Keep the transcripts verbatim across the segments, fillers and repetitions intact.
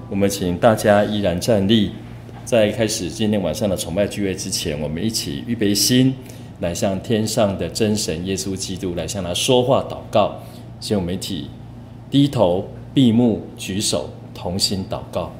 我们请大家依然站立，在开始今天晚上的崇拜聚会之前，我们一起预备心，来向天上的真神耶稣基督来向他说话祷告。请我们一起低头闭目举手，同心祷告。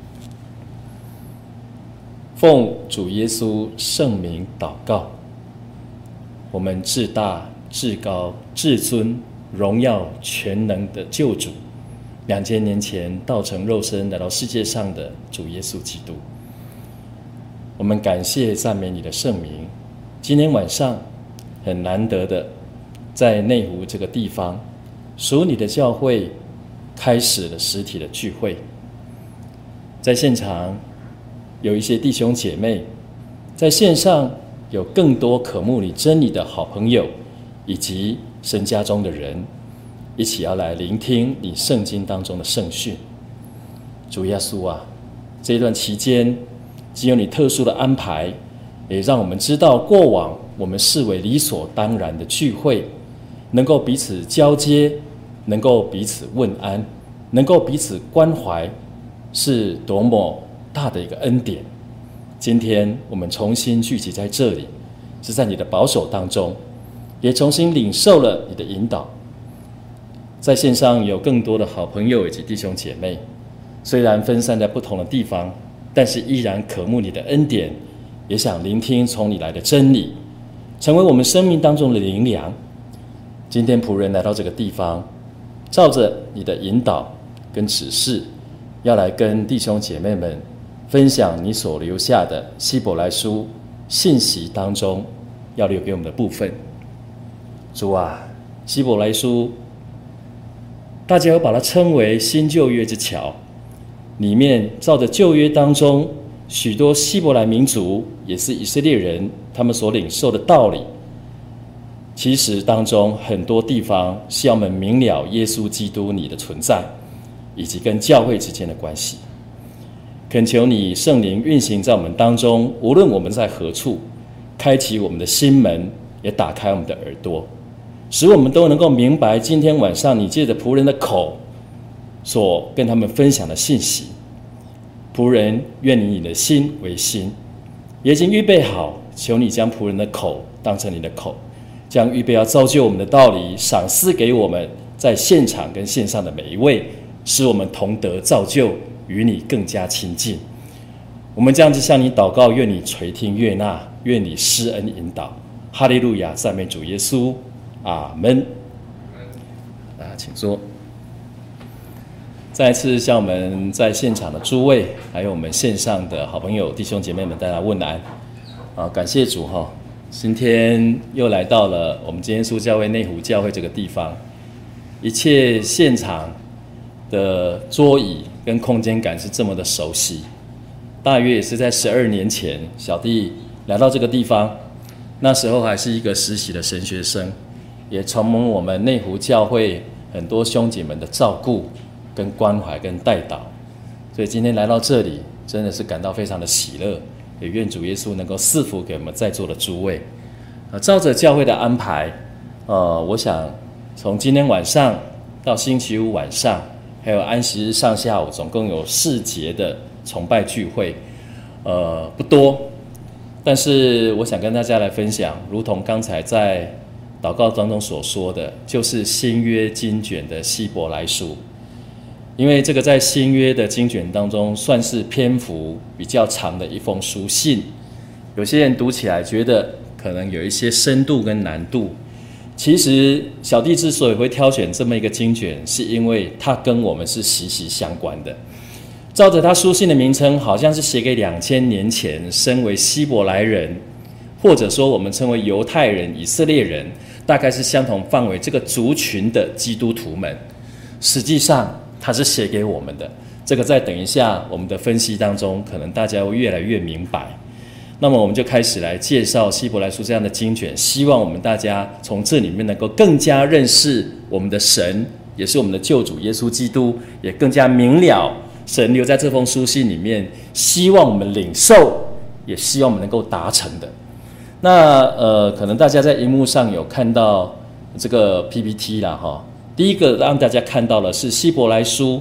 奉主耶稣圣名祷告，我们至大至高至尊荣耀全能的救主，两千年前道成肉身来到世界上的主耶稣基督，我们感谢赞美你的圣名。今天晚上很难得的在内湖这个地方，属你的教会开始了实体的聚会，在现场有一些弟兄姐妹，在线上有更多渴慕你真理的好朋友，以及神家中的人，一起要来聆听你圣经当中的圣训。主耶稣啊，这一段期间只有你特殊的安排，也让我们知道过往我们视为理所当然的聚会，能够彼此交接，能够彼此问安，能够彼此关怀，是多么大的一个恩典。今天我们重新聚集在这里，是在你的保守当中，也重新领受了你的引导。在线上有更多的好朋友以及弟兄姐妹，虽然分散在不同的地方，但是依然渴慕你的恩典，也想聆听从你来的真理，成为我们生命当中的灵粮。今天仆人来到这个地方，照着你的引导跟指示，要来跟弟兄姐妹们分享你所留下的希伯来书信息当中要留给我们的部分。主啊，希伯来书大家有把它称为新旧约之桥，里面照着旧约当中许多希伯来民族，也是以色列人他们所领受的道理，其实当中很多地方是要我们明了耶稣基督你的存在，以及跟教会之间的关系。恳求你圣灵运行在我们当中，无论我们在何处，开启我们的心门，也打开我们的耳朵，使我们都能够明白今天晚上你借着仆人的口所跟他们分享的信息。仆人愿以你的心为心，也已经预备好，求你将仆人的口当成你的口，将预备要造就我们的道理赏赐给我们在现场跟线上的每一位，使我们同得造就，与你更加亲近。我们这样子向你祷告，愿你垂听悦纳，愿你施恩引导。哈利路亚，赞美主耶稣，阿们。大家请坐。再一次向我们在现场的诸位，还有我们线上的好朋友弟兄姐妹们，大家问安。啊，感谢主哈，今天又来到了我们今天耶稣教会内湖教会这个地方，一切现场的桌椅跟空间感是这么的熟悉。大约也是在十二年前，小弟来到这个地方，那时候还是一个实习的神学生，也承蒙我们内湖教会很多兄姐们的照顾跟关怀跟带导，所以今天来到这里真的是感到非常的喜乐，也愿主耶稣能够赐福给我们在座的诸位。呃，照着教会的安排，呃，我想从今天晚上到星期五晚上，还有安息日上下午，总共有四节的崇拜聚会，呃，不多，但是我想跟大家来分享，如同刚才在祷告当中所说的，就是新约经卷的希伯来书。因为这个在新约的经卷当中算是篇幅比较长的一封书信，有些人读起来觉得可能有一些深度跟难度。其实小弟之所以会挑选这么一个经卷，是因为它跟我们是息息相关的。照着他书信的名称，好像是写给两千年前身为希伯来人，或者说我们称为犹太人、以色列人，大概是相同范围这个族群的基督徒们。实际上它是写给我们的，这个在等一下我们的分析当中，可能大家会越来越明白。那么我们就开始来介绍希伯来书这样的经卷，希望我们大家从这里面能够更加认识我们的神，也是我们的救主耶稣基督，也更加明了神留在这封书信里面，希望我们领受，也希望我们能够达成的。那呃，可能大家在荧幕上有看到这个 P P T 啦哈。第一个让大家看到的是希伯来书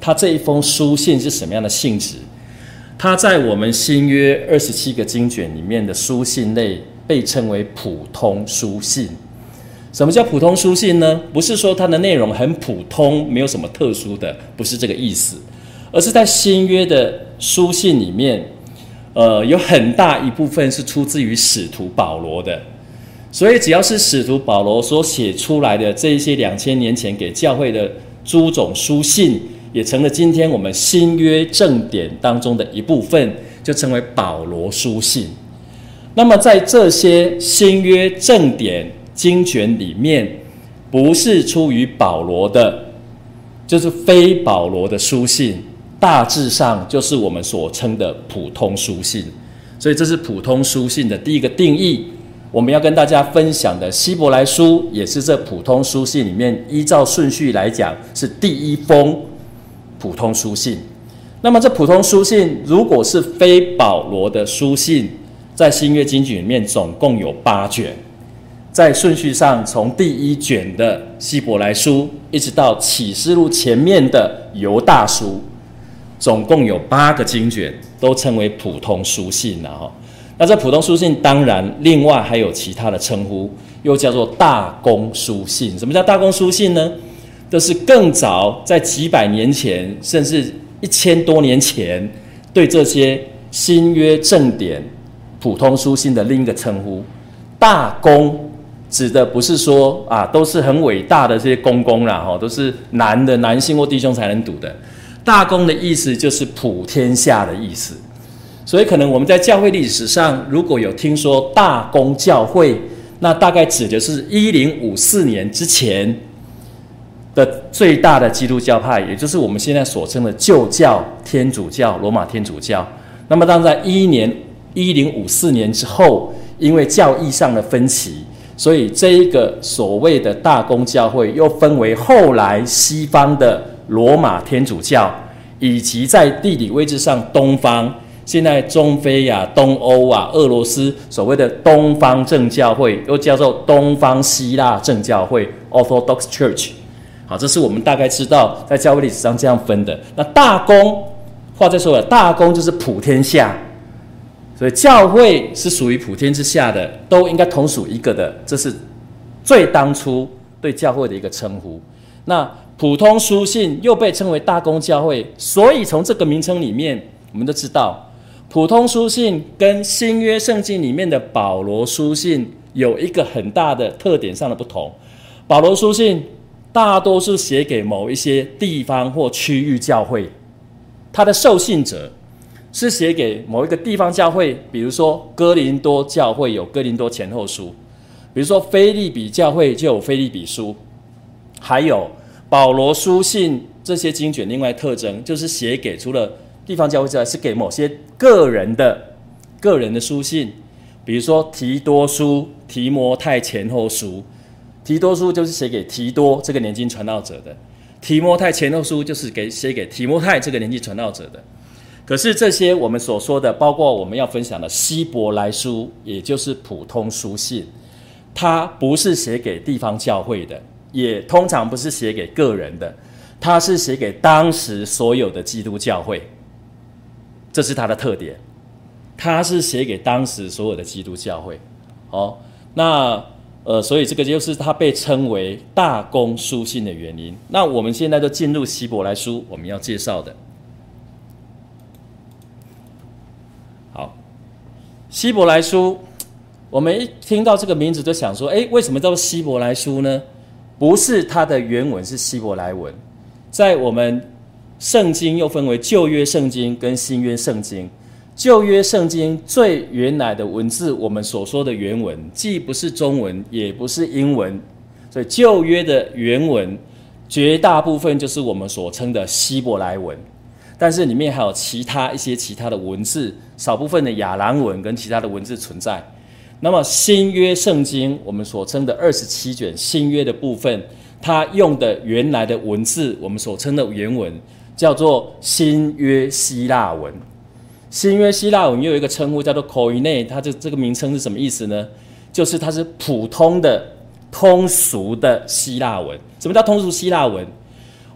他这一封书信是什么样的性质？他在我们新约二十七个经卷里面的书信类被称为普通书信。什么叫普通书信呢？不是说它的内容很普通，没有什么特殊的，不是这个意思，而是在新约的书信里面，呃，有很大一部分是出自于使徒保罗的。所以只要是使徒保罗所写出来的这一些两千年前给教会的诸种书信，也成了今天我们新约正典当中的一部分，就称为保罗书信。那么在这些新约正典经卷里面，不是出于保罗的，就是非保罗的书信，大致上就是我们所称的普通书信。所以这是普通书信的第一个定义。我们要跟大家分享的希伯来书，也是这普通书信里面依照顺序来讲是第一封普通书信。那么这普通书信如果是非保罗的书信，在新约经卷里面总共有八卷，在顺序上从第一卷的希伯来书一直到启示录前面的犹大书，总共有八个经卷都称为普通书信啊。那这普通书信当然另外还有其他的称呼，又叫做大公书信。什么叫大公书信呢？这是更早在几百年前甚至一千多年前对这些新约正典普通书信的另一个称呼。大公指的不是说啊都是很伟大的这些公公啦，都是男的男性或弟兄才能读的。大公的意思就是普天下的意思。所以可能我们在教会历史上如果有听说大公教会，那大概指的是一零五四年之前的最大的基督教派，也就是我们现在所称的旧教、天主教、罗马天主教。那么当在一零五四年之后，因为教义上的分歧，所以这一个所谓的大公教会又分为后来西方的罗马天主教，以及在地理位置上东方，现在中非啊、东欧啊、俄罗斯所谓的东方正教会，又叫做东方希腊正教会 （Orthodox Church）。好，这是我们大概知道在教会历史上这样分的。那大公，话再说了，大公就是普天下，所以教会是属于普天之下的，都应该同属一个的，这是最当初对教会的一个称呼。那普通书信又被称为大公教会，所以从这个名称里面，我们都知道。普通书信跟新约圣经里面的保罗书信有一个很大的特点上的不同。保罗书信大多是写给某一些地方或区域教会，他的受信者是写给某一个地方教会，比如说哥林多教会有哥林多前后书，比如说腓立比教会就有腓立比书，还有保罗书信这些经卷另外特征就是写给除了地方教会之外，是给某些个人的个人的书信，比如说提多书、提摩太前后书。提多书就是写给提多这个年轻传道者的，提摩太前后书就是给写给提摩太这个年轻传道者的。可是这些我们所说的，包括我们要分享的希伯来书，也就是普通书信，它不是写给地方教会的，也通常不是写给个人的，它是写给当时所有的基督教会。这是它的特点，它是写给当时所有的基督教会。哦，那呃，所以这个就是它被称为大公书信的原因。那我们现在就进入希伯来书，我们要介绍的。好，希伯来书，我们一听到这个名字就想说，哎，为什么叫做希伯来书呢？不是它的原文是希伯来文，在我们圣经又分为旧约圣经跟新约圣经。旧约圣经最原来的文字，我们所说的原文，既不是中文，也不是英文，所以旧约的原文绝大部分就是我们所称的希伯来文，但是里面还有其他一些其他的文字，少部分的亚兰文跟其他的文字存在。那么新约圣经，我们所称的二十七卷新约的部分，它用的原来的文字，我们所称的原文叫做新约希腊文。新约希腊文又有一个称呼叫做 Koine， 它这这个名称是什么意思呢？就是它是普通的通俗的希腊文。什么叫通俗希腊文？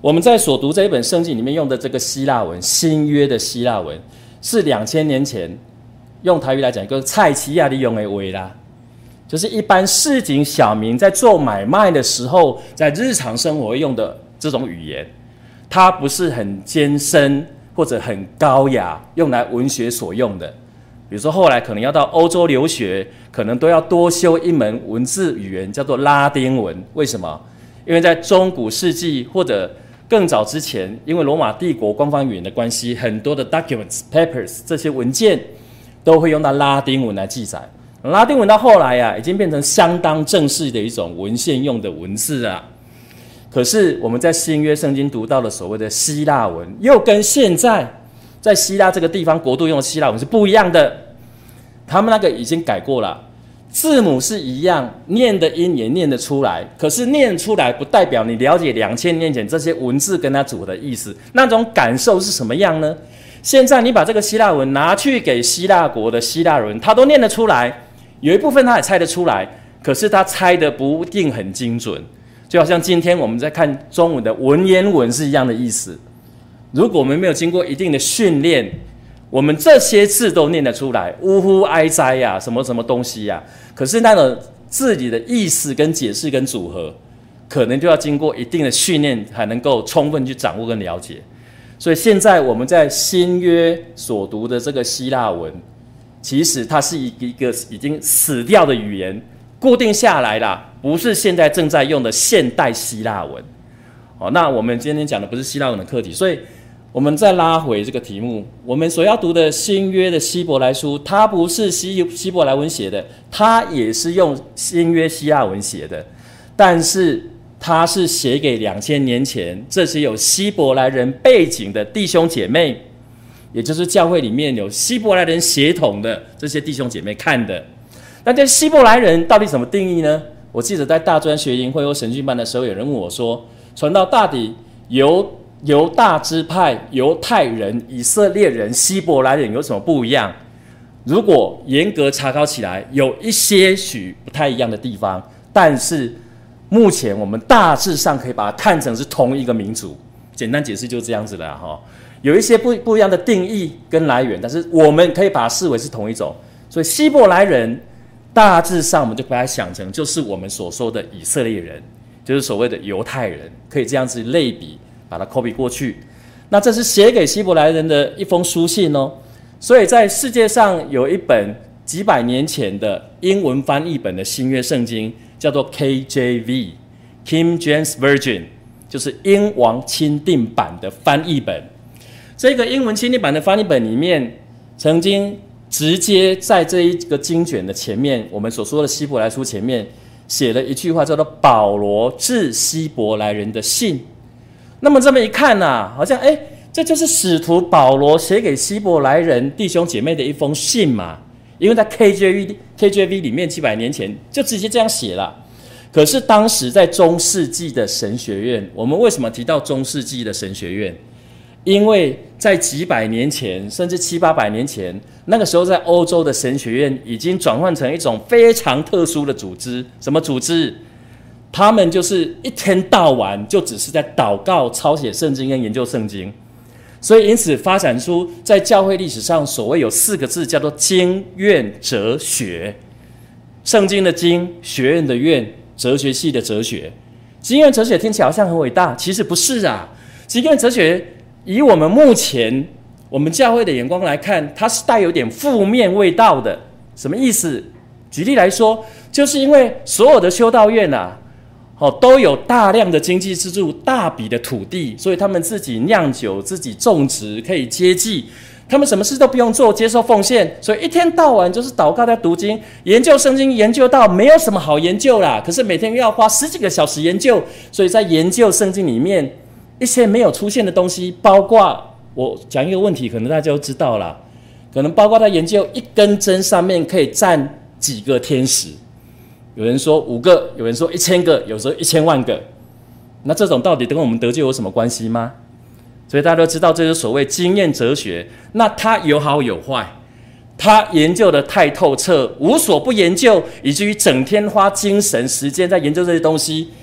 我们在所读这一本圣经里面用的这个希腊文，新约的希腊文，是两千年前用台语来讲一个菜市仔里用的话啦，就是一般市井小民在做买卖的时候，在日常生活用的这种语言，它不是很艰深或者很高雅，用来文学所用的。比如说后来可能要到欧洲留学，可能都要多修一门文字语言，叫做拉丁文。为什么？因为在中古世纪或者更早之前，因为罗马帝国官方语言的关系，很多的 documents、papers 这些文件都会用到拉丁文来记载。拉丁文到后来啊，已经变成相当正式的一种文献用的文字啊。可是我们在新约圣经读到的所谓的希腊文，又跟现在在希腊这个地方国度用的希腊文是不一样的。他们那个已经改过了，字母是一样，念的音也念得出来，可是念出来不代表你了解两千年前这些文字跟它组合的意思，那种感受是什么样呢？现在你把这个希腊文拿去给希腊国的希腊人，他都念得出来，有一部分他也猜得出来，可是他猜的不一定很精准，就好像今天我们在看中文的文言文是一样的意思。如果我们没有经过一定的训练，我们这些字都念得出来，呜呼哀哉呀，什么什么东西呀，可是那种字里的意思跟解释跟组合，可能就要经过一定的训练才能够充分去掌握跟了解。所以现在我们在新约所读的这个希腊文，其实它是一个已经死掉的语言，固定下来啦，不是现在正在用的现代希腊文。哦，那我们今天讲的不是希腊文的课题，所以我们再拉回这个题目，我们所要读的新约的希伯来书，它不是希希伯来文写的，它也是用新约希腊文写的，但是它是写给两千年前这些有希伯来人背景的弟兄姐妹，也就是教会里面有希伯来人血统的这些弟兄姐妹看的。那这希伯来人到底怎么定义呢？我记得在大专学营会或神训班的时候，有人问我说，传到大底犹犹大支派、犹太人、以色列人、希伯来人有什么不一样？如果严格查考起来，有一些许不太一样的地方，但是目前我们大致上可以把它看成是同一个民族。简单解释就是这样子了哈。有一些不不一样的定义跟来源，但是我们可以把它视为是同一种。所以希伯来人大致上我们就把它想成就是我们所说的以色列人，就是所谓的犹太人，可以这样子类比，把它 copy 过去。那这是写给希伯来人的一封书信哦。所以在世界上有一本几百年前的英文翻译本的新约圣经，叫做 K J V King James Version， 就是英王钦定版的翻译本。这个英文钦定版的翻译本里面，曾经直接在这一个经卷的前面，我们所说的希伯来书前面写了一句话，叫做保罗致希伯来人的信。那么这么一看啊，好像哎，这就是使徒保罗写给希伯来人弟兄姐妹的一封信嘛。因为在 K J V K J V 里面几百年前就直接这样写了。可是当时在中世纪的神学院，我们为什么提到中世纪的神学院？因为在几百年前甚至七八百年前，那个时候在欧洲的神学院已经转换成一种非常特殊的组织。什么组织？他们就是一天到晚就只是在祷告、抄写圣经跟研究圣经。所以因此发展出在教会历史上所谓有四个字，叫做经院哲学。圣经的经，学院的院，哲学系的哲学。经院哲学听起来好像很伟大，其实不是啊。经院哲学以我们目前我们教会的眼光来看，它是带有点负面味道的。什么意思？举例来说，就是因为所有的修道院啊，哦，都有大量的经济支柱、大笔的土地，所以他们自己酿酒、自己种植，可以接济。他们什么事都不用做，接受奉献，所以一天到晚就是祷告在读经、研究圣经，研究到没有什么好研究啦。可是每天又要花十几个小时研究，所以在研究圣经里面一些没有出现的东西，包括我讲一个问题，可能大家都知道啦，可能包括在研究一根针上面可以站几个天使。有人说五个，有人说一千个，有时候一千万个。那这种到底跟我们得救有什么关系吗？所以大家都知道，这是所谓经验哲学。那它有好有坏，它研究的太透彻，无所不研究，以至于整天花精神时间在研究这些东西。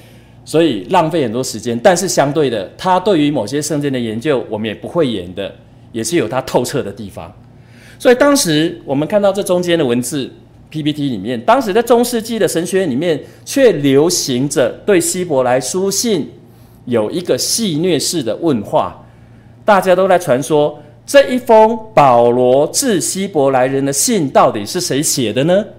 所以浪费很多时间。但是相对的，他对于某些圣经的研究，我们也不会演的，也是有他透彻的地方。所以当时我们看到这中间的文字 P P T 里面，当时在中世纪的神学院里面，却流行着对希伯来书信有一个戏谑式的问话，大家都在传说。这一封保罗致希伯来人的信到底是谁写的呢？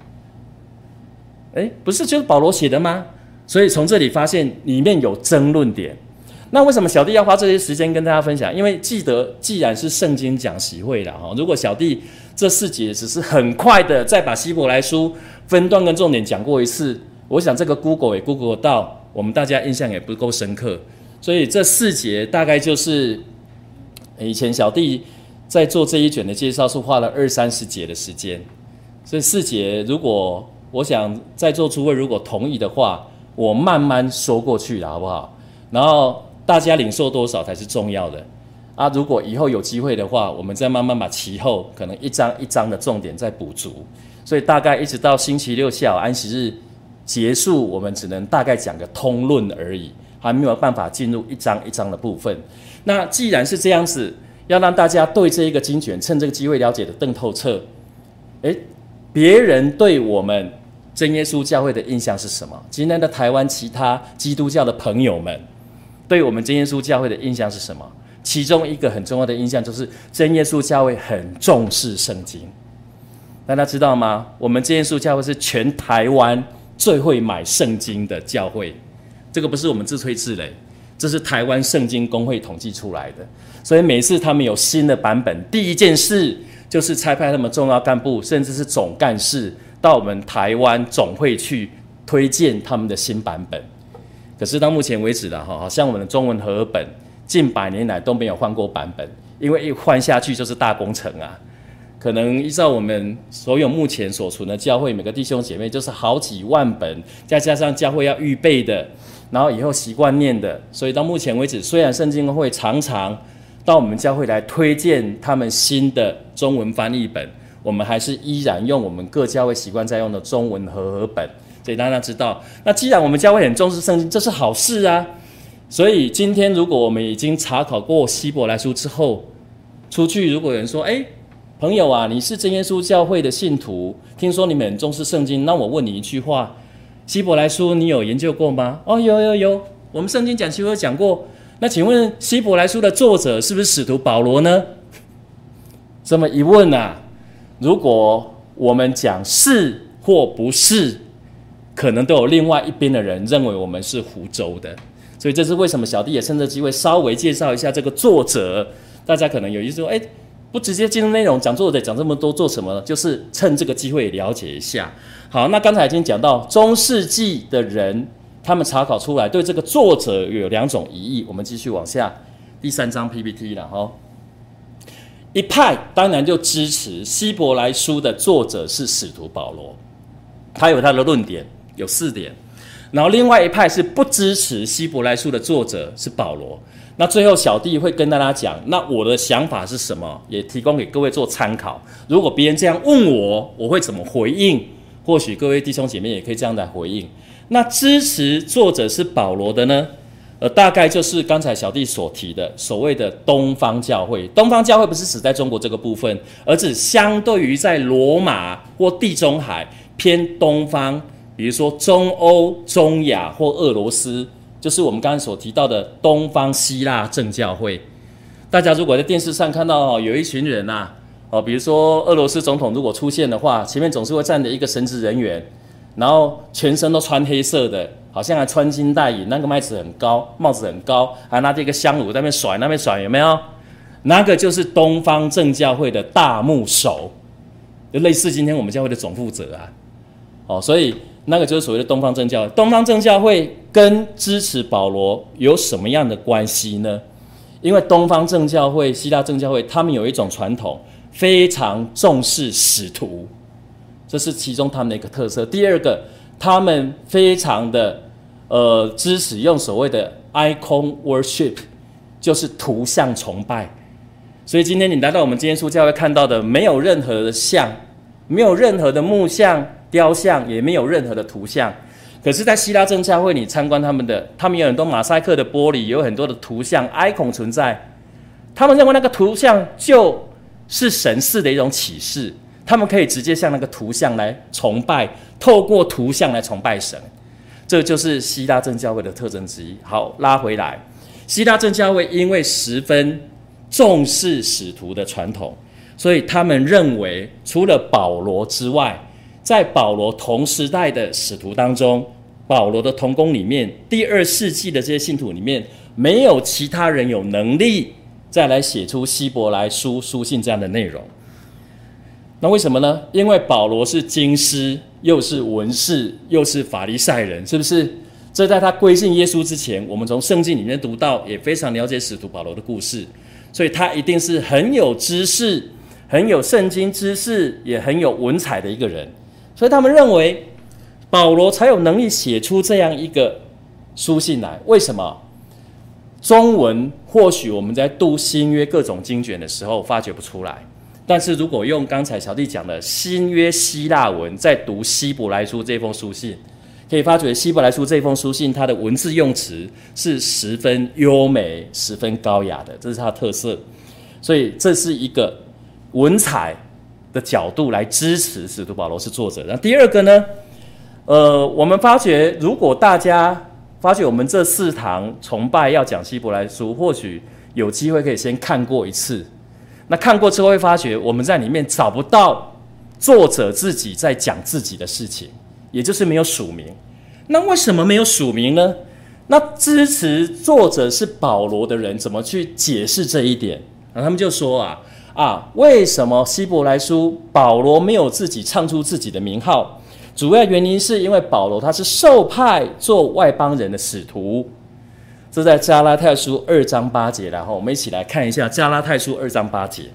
诶，不是就是保罗写的吗？所以从这里发现里面有争论点。那为什么小弟要花这些时间跟大家分享？因为记得既然是圣经讲习会啦，如果小弟这四节只是很快的再把希伯来书分段跟重点讲过一次，我想这个 Google 也 Google 到，我们大家印象也不够深刻。所以这四节大概就是以前小弟在做这一卷的介绍是花了二三十节的时间，所以四节如果我想在座诸位如果同意的话，我慢慢说过去了，好不好？然后大家领受多少才是重要的啊！如果以后有机会的话，我们再慢慢把其后可能一章一章的重点再补足。所以大概一直到星期六下午安息日结束，我们只能大概讲个通论而已，还没有办法进入一章一章的部分。那既然是这样子，要让大家对这一个经卷趁这个机会了解的更透彻，诶，别人对我们真耶稣教会的印象是什么？今天的台湾其他基督教的朋友们对我们真耶稣教会的印象是什么？其中一个很重要的印象就是真耶稣教会很重视圣经。大家知道吗？我们真耶稣教会是全台湾最会买圣经的教会，这个不是我们自吹自擂，这是台湾圣经公会统计出来的。所以每次他们有新的版本，第一件事就是差派他们重要干部甚至是总干事到我们台湾总会去推荐他们的新版本。可是到目前为止啦，好像我们的中文和合本近百年来都没有换过版本，因为一换下去就是大工程啊。可能依照我们所有目前所存的教会，每个弟兄姐妹就是好几万本，再加上教会要预备的，然后以后习惯念的，所以到目前为止，虽然圣经公会常常到我们教会来推荐他们新的中文翻译本，我们还是依然用我们各教会习惯在用的中文和合本。所以大家知道，那既然我们教会很重视圣经，这是好事啊。所以今天如果我们已经查考过希伯来书之后，出去如果有人说，诶，朋友啊，你是真耶稣教会的信徒，听说你们很重视圣经，那我问你一句话，希伯来书你有研究过吗？哦，有有有，我们圣经讲习会有讲过。那请问希伯来书的作者是不是使徒保罗呢？这么一问啊，如果我们讲是或不是，可能都有另外一边的人认为我们是胡诌的。所以这是为什么小弟也趁这机会稍微介绍一下这个作者。大家可能有意思说，哎，不直接进入内容，讲作者讲这么多做什么呢？就是趁这个机会了解一下。好，那刚才已经讲到中世纪的人，他们查考出来对这个作者有两种疑义。我们继续往下，第三章 P P T 了哈。一派当然就支持希伯来书的作者是使徒保罗，他有他的论点，有四点。然后另外一派是不支持希伯来书的作者是保罗。那最后小弟会跟大家讲，那我的想法是什么，也提供给各位做参考。如果别人这样问我，我会怎么回应？或许各位弟兄姐妹也可以这样来回应。那支持作者是保罗的呢？呃，大概就是刚才小弟所提的所谓的东方教会。东方教会不是指在中国这个部分，而是相对于在罗马或地中海偏东方，比如说中欧、中亚或俄罗斯，就是我们刚才所提到的东方希腊正教会。大家如果在电视上看到有一群人啊，哦，比如说俄罗斯总统如果出现的话，前面总是会站着一个神职人员，然后全身都穿黑色的，好像还穿金戴银，那个麦子很高，帽子很高，还拿着一个香炉在那边甩，那边甩，有没有？那个就是东方正教会的大牧首，就类似今天我们教会的总负责啊。哦，所以那个就是所谓的东方正教会。东方正教会跟支持保罗有什么样的关系呢？因为东方正教会、希腊正教会，他们有一种传统，非常重视使徒，这是其中他们的一个特色。第二个，他们非常的呃支持用所谓的 icon worship， 就是图像崇拜。所以今天你来到我们真耶稣教会看到的，没有任何的像，没有任何的木像、雕像，也没有任何的图像。 可是，在希腊正教会，你参观他们的，他们有很多马赛克的玻璃，有很多的图像 icon 存在。他们认为那个图像就是神式的一种启示，他们可以直接向那个图像来崇拜，透过图像来崇拜神。这就是希腊正教会的特征之一。好，拉回来，希腊正教会因为十分重视使徒的传统，所以他们认为，除了保罗之外，在保罗同时代的使徒当中，保罗的同工里面，第二世纪的这些信徒里面，没有其他人有能力再来写出希伯来书书信这样的内容。那为什么呢？因为保罗是经师，又是文士，又是法利赛人，是不是？这在他归信耶稣之前，我们从圣经里面读到，也非常了解使徒保罗的故事，所以他一定是很有知识，很有圣经知识，也很有文采的一个人。所以他们认为保罗才有能力写出这样一个书信来。为什么？中文或许我们在读新约各种经卷的时候发觉不出来，但是如果用刚才小弟讲的新约希腊文在读希伯来书这封书信，可以发觉希伯来书这封书信它的文字用词是十分优美、十分高雅的，这是它的特色。所以这是一个文采的角度来支持使徒保罗是作者。那第二个呢？呃，我们发觉，如果大家发觉我们这四堂崇拜要讲希伯来书，或许有机会可以先看过一次。那看过之后会发觉，我们在里面找不到作者自己在讲自己的事情，也就是没有署名。那为什么没有署名呢？那支持作者是保罗的人怎么去解释这一点？然后他们就说啊啊，为什么希伯来书保罗没有自己唱出自己的名号？主要原因是因为保罗他是受派做外邦人的使徒，这在加拉太书二章八节，然后我们一起来看一下加拉太书二章八节。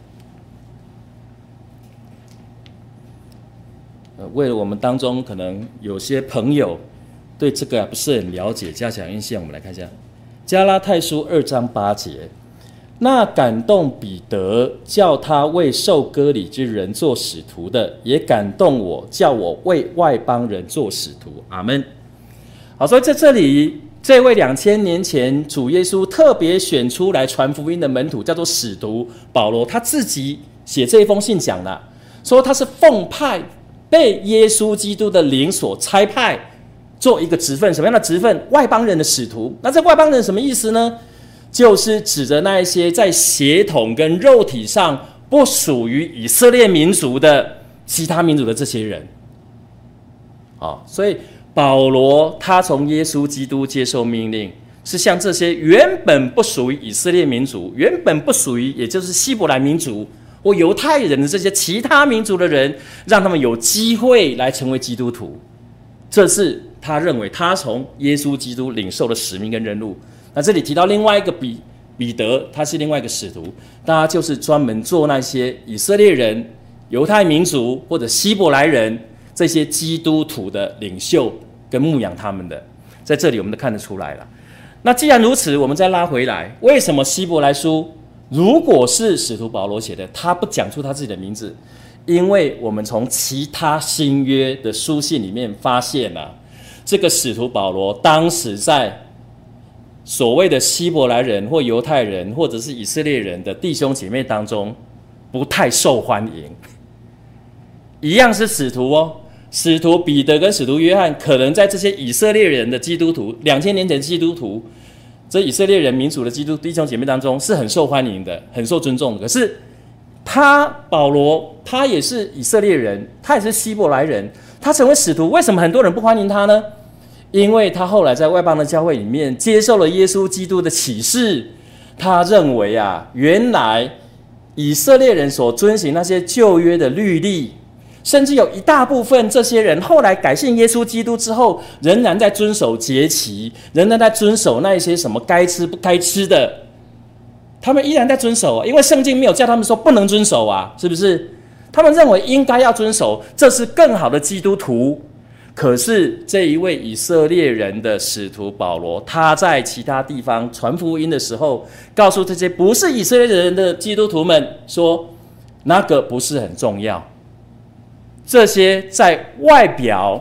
呃，为了我们当中可能有些朋友对这个不是很了解，加强印象，我们来看一下加拉太书二章八节。那感动彼得，叫他为受割礼之人做使徒的，也感动我，叫我为外邦人做使徒。阿们。好，所以在这里，这位两千年前主耶稣特别选出来传福音的门徒，叫做使徒保罗，他自己写这一封信讲了，说他是奉派被耶稣基督的灵所差派，做一个职分。什么样的职分？外邦人的使徒。那这外邦人什么意思呢？就是指着那一些在血统跟肉体上不属于以色列民族的其他民族的这些人。好，所以保罗他从耶稣基督接受命令，是向这些原本不属于以色列民族，原本不属于也就是希伯来民族或犹太人的这些其他民族的人，让他们有机会来成为基督徒。这是他认为他从耶稣基督领受的使命跟任务。那这里提到另外一个彼彼得，他是另外一个使徒，他就是专门做那些以色列人、犹太民族或者希伯来人这些基督徒的领袖跟牧养他们的。在这里我们都看得出来了。那既然如此，我们再拉回来，为什么希伯来书如果是使徒保罗写的，他不讲出他自己的名字？因为我们从其他新约的书信里面发现啊，这个使徒保罗当时在所谓的希伯来人或犹太人或者是以色列人的弟兄姐妹当中不太受欢迎。一样是使徒哦，使徒彼得跟使徒约翰可能在这些以色列人的基督徒，两千年前的基督徒，这以色列人民主的基督弟兄姐妹当中是很受欢迎的，很受尊重的。可是他保罗他也是以色列人，他也是希伯来人，他成为使徒，为什么很多人不欢迎他呢？因为他后来在外邦的教会里面接受了耶稣基督的启示，他认为啊，原来以色列人所遵行那些旧约的律例，甚至有一大部分这些人后来改信耶稣基督之后，仍然在遵守节期，仍然在遵守那些什么该吃不该吃的，他们依然在遵守啊，因为圣经没有叫他们说不能遵守啊，是不是？他们认为应该要遵守，这是更好的基督徒。可是这一位以色列人的使徒保罗，他在其他地方传福音的时候，告诉这些不是以色列人的基督徒们说，那个不是很重要，这些在外表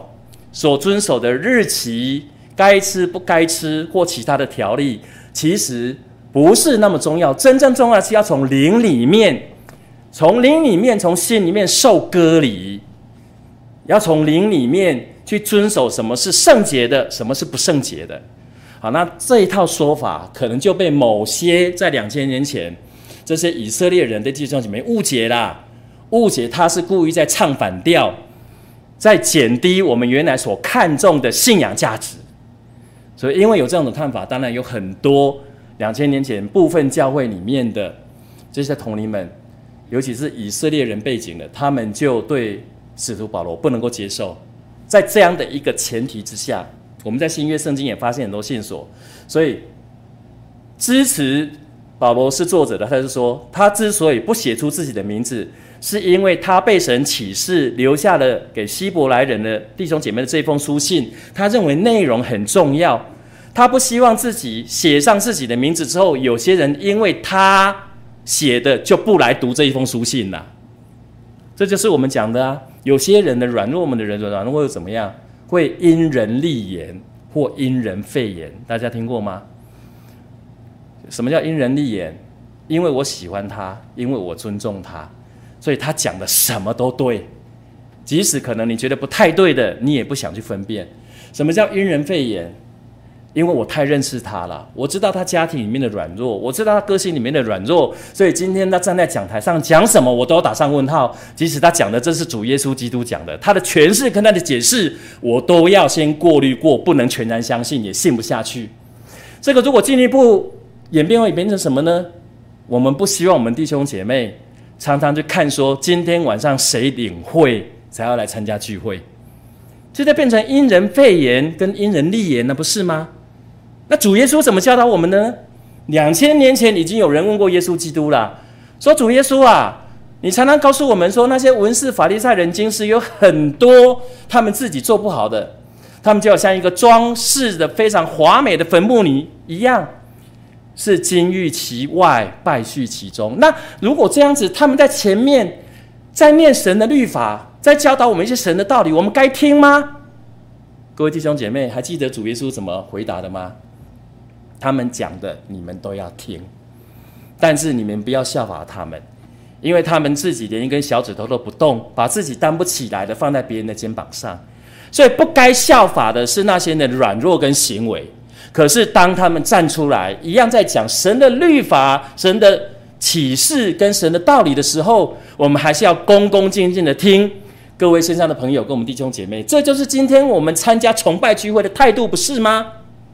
所遵守的日期、该吃不该吃或其他的条例，其实不是那么重要。真正重要的是要从灵里面，从灵里面，从心里面受割礼，要从灵里面去遵守什么是圣洁的，什么是不圣洁的。好，那这一套说法可能就被某些在两千年前这些以色列人的弟兄姐妹误解啦，误解他是故意在唱反调，在减低我们原来所看重的信仰价值。所以因为有这样的看法，当然有很多两千年前部分教会里面的这些同龄们，尤其是以色列人背景的，他们就对使徒保罗不能够接受。在这样的一个前提之下，我们在新约圣经也发现很多线索，所以支持保罗是作者的，他就说他之所以不写出自己的名字，是因为他被神启示留下了给希伯来人的弟兄姐妹的这封书信，他认为内容很重要，他不希望自己写上自己的名字之后，有些人因为他写的就不来读这一封书信了。这就是我们讲的啊，有些人的软弱，我们的人的软弱会怎么样？会因人立言或因人废言，大家听过吗？什么叫因人立言？因为我喜欢他，因为我尊重他，所以他讲的什么都对，即使可能你觉得不太对的，你也不想去分辨。什么叫因人废言？因为我太认识他了，我知道他家庭里面的软弱，我知道他个性里面的软弱，所以今天他站在讲台上讲什么我都要打上问号，即使他讲的这是主耶稣基督讲的，他的诠释跟他的解释我都要先过滤过，不能全然相信，也信不下去。这个如果进一步演变会变成什么呢？我们不希望我们弟兄姐妹常常去看说今天晚上谁领会才要来参加聚会，就在变成因人废言跟因人立言，那不是吗？那主耶稣怎么教导我们呢？两千年前已经有人问过耶稣基督了，说主耶稣啊，你常常告诉我们说那些文士法利赛人经师有很多他们自己做不好的，他们就好像一个装饰的非常华美的坟墓里一样，是金玉其外，败絮其中。那如果这样子，他们在前面在念神的律法，在教导我们一些神的道理，我们该听吗？各位弟兄姐妹，还记得主耶稣怎么回答的吗？他们讲的你们都要听，但是你们不要效法他们，因为他们自己连一根小指头都不动，把自己担不起来的放在别人的肩膀上。所以不该效法的是那些人的软弱跟行为，可是当他们站出来一样在讲神的律法、神的启示跟神的道理的时候，我们还是要恭恭敬敬的听。各位线上的朋友跟我们弟兄姐妹，这就是今天我们参加崇拜聚会的态度，不是吗？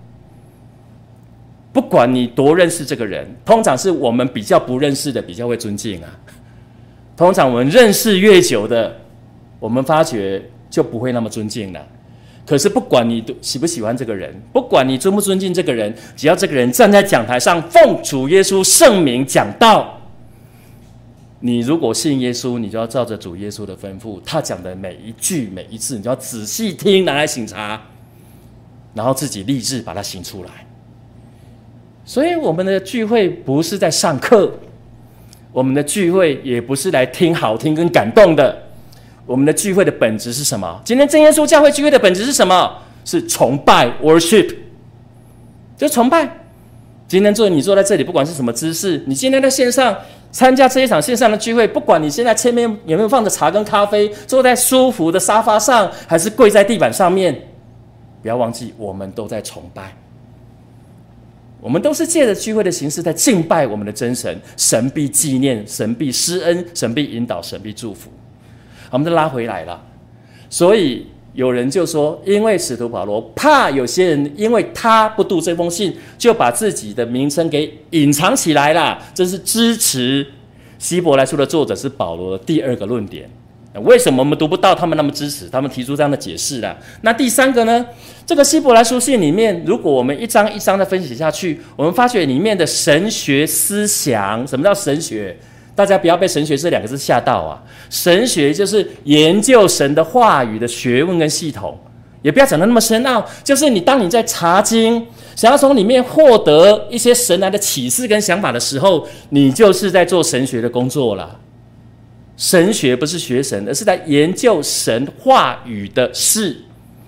不管你多认识这个人，通常是我们比较不认识的比较会尊敬啊。通常我们认识越久的，我们发觉就不会那么尊敬了。可是不管你喜不喜欢这个人，不管你尊不尊敬这个人，只要这个人站在讲台上奉主耶稣圣名讲道，你如果信耶稣，你就要照着主耶稣的吩咐，他讲的每一句每一字，你就要仔细听，拿来省察，然后自己立志把它行出来。所以我们的聚会不是在上课，我们的聚会也不是来听好听跟感动的，我们的聚会的本质是什么？今天真耶稣教会聚会的本质是什么？是崇拜 worship， 就崇拜。今天坐你坐在这里，不管是什么姿势，你今天在线上参加这一场线上的聚会，不管你现在前面有没有放着茶跟咖啡，坐在舒服的沙发上，还是跪在地板上面，不要忘记我们都在崇拜，我们都是借着聚会的形式在敬拜我们的真神，神必纪念，神必施恩，神必引导，神必祝福。好，我们就拉回来了。所以有人就说，因为使徒保罗怕有些人因为他不读这封信，就把自己的名称给隐藏起来了。这是支持希伯来书的作者是保罗的第二个论点。为什么我们读不到他们那么支持？他们提出这样的解释啦。那第三个呢？这个希伯来书信里面，如果我们一章一章的分析下去，我们发觉里面的神学思想，什么叫神学？大家不要被神学这两个字吓到啊！神学就是研究神的话语的学问跟系统，也不要讲得那么深奥，就是你当你在查经，想要从里面获得一些神来的启示跟想法的时候，你就是在做神学的工作了。神学不是学神，而是在研究神话语的事。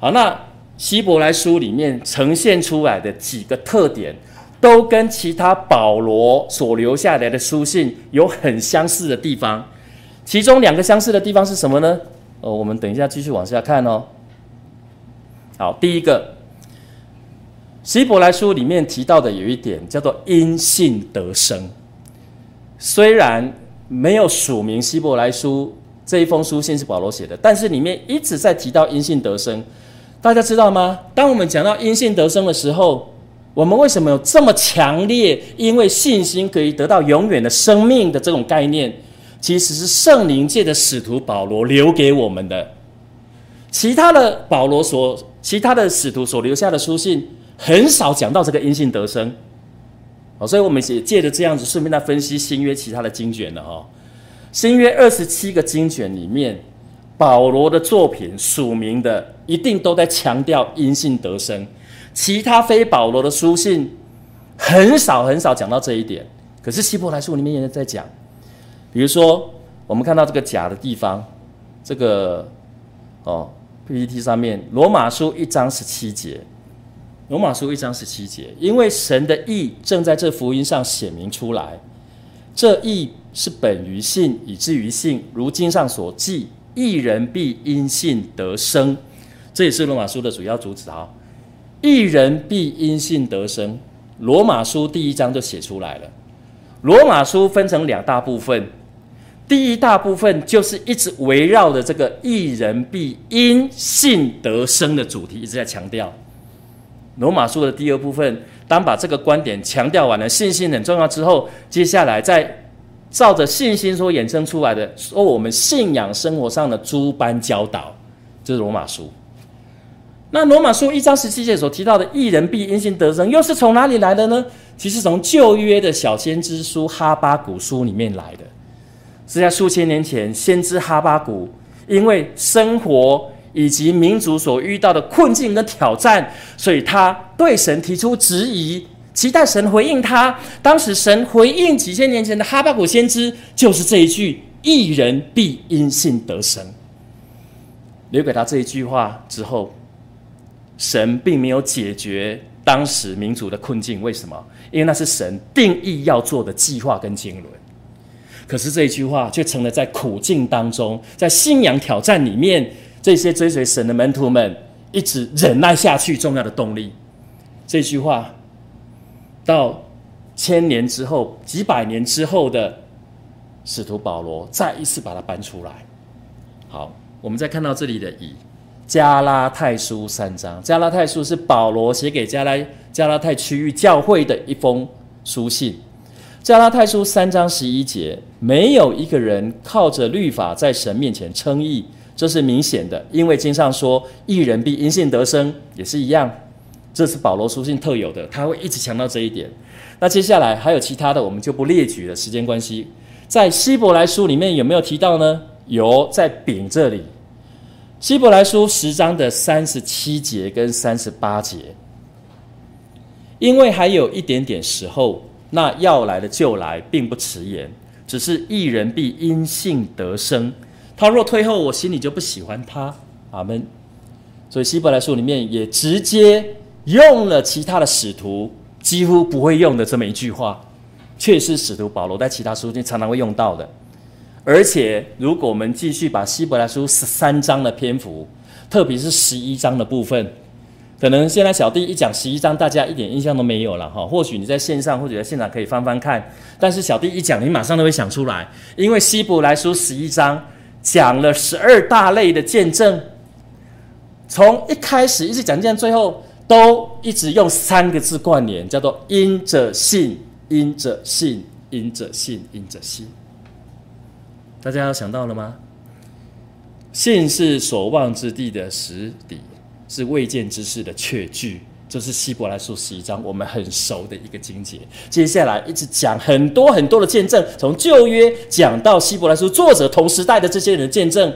好，那希伯来书里面呈现出来的几个特点，都跟其他保罗所留下来的书信有很相似的地方。其中两个相似的地方是什么呢？哦，我们等一下继续往下看哦。好，第一个，希伯来书里面提到的有一点叫做因信得生。虽然没有署名希伯来书这一封书信是保罗写的，但是里面一直在提到因信得生。大家知道吗？当我们讲到因信得生的时候，我们为什么有这么强烈因为信心可以得到永远的生命的这种概念？其实是圣灵界的使徒保罗留给我们的。其他的保罗所其他的使徒所留下的书信很少讲到这个因信得生。所以我们也借着这样子顺便来分析新约其他的经卷了哦。新约二十七个经卷里面，保罗的作品署名的一定都在强调因信得生，其他非保罗的书信很少很少讲到这一点。可是希伯来书里面也在讲，比如说我们看到这个甲的地方，这个哦 P P T 上面罗马书一章十七节。罗马书一章十七节，因为神的义正在这福音上显明出来，这义是本于信，以至于信。如经上所记，义人必因信得生。这也是罗马书的主要主旨啊。义人必因信得生，罗马书第一章就写出来了。罗马书分成两大部分，第一大部分就是一直围绕着这个义人必因信得生的主题，一直在强调。罗马书的第二部分，当把这个观点强调完了，信心很重要之后，接下来再照着信心所衍生出来的，说我们信仰生活上的诸般教导，这是罗马书。那罗马书一章十七节所提到的义人必因信得生，又是从哪里来的呢？其实从旧约的小先知书哈巴谷书里面来的。是在数千年前，先知哈巴谷因为生活以及民族所遇到的困境跟挑战，所以他对神提出质疑，期待神回应他。当时神回应几千年前的哈巴谷先知，就是这一句义人必因信得生。留给他这一句话之后，神并没有解决当时民族的困境。为什么？因为那是神定义要做的计划跟经纶。可是这一句话却成了在苦境当中，在信仰挑战里面，这些追随神的门徒们一直忍耐下去重要的动力。这句话到千年之后，几百年之后的使徒保罗再一次把它搬出来。好，我们再看到这里的以加拉太书三章，加拉太书是保罗写给加拉加拉太区域教会的一封书信。加拉太书三章十一节，没有一个人靠着律法在神面前称义，这是明显的，因为经上说义人必因信得生，也是一样。这是保罗书信特有的，他会一直强调这一点。那接下来还有其他的，我们就不列举了，时间关系。在希伯来书里面有没有提到呢？有，在丙这里。希伯来书十章的三十七节跟三十八节，因为还有一点点时候，那要来的就来，并不迟延，只是义人必因信得生。他若退后，我心里就不喜欢他。阿们。所以希伯来书里面也直接用了其他的使徒几乎不会用的这么一句话，却是使徒保罗在其他书信常常会用到的。而且如果我们继续把希伯来书十三章的篇幅，特别是十一章的部分，可能现在小弟一讲十一章，大家一点印象都没有了哈。或许你在线上或者在现场可以翻翻看，但是小弟一讲，你马上都会想出来，因为希伯来书十一章讲了十二大类的见证，从一开始一直讲见最后，都一直用三个字冠联，叫做因着信，因着信，因着信，因着信。大家要想到了吗？信是所望之地的实底，是未见之事的确据，这是希伯来书十一章我们很熟的一个经节。接下来一直讲很多很多的见证，从旧约讲到希伯来书作者同时代的这些人的见证，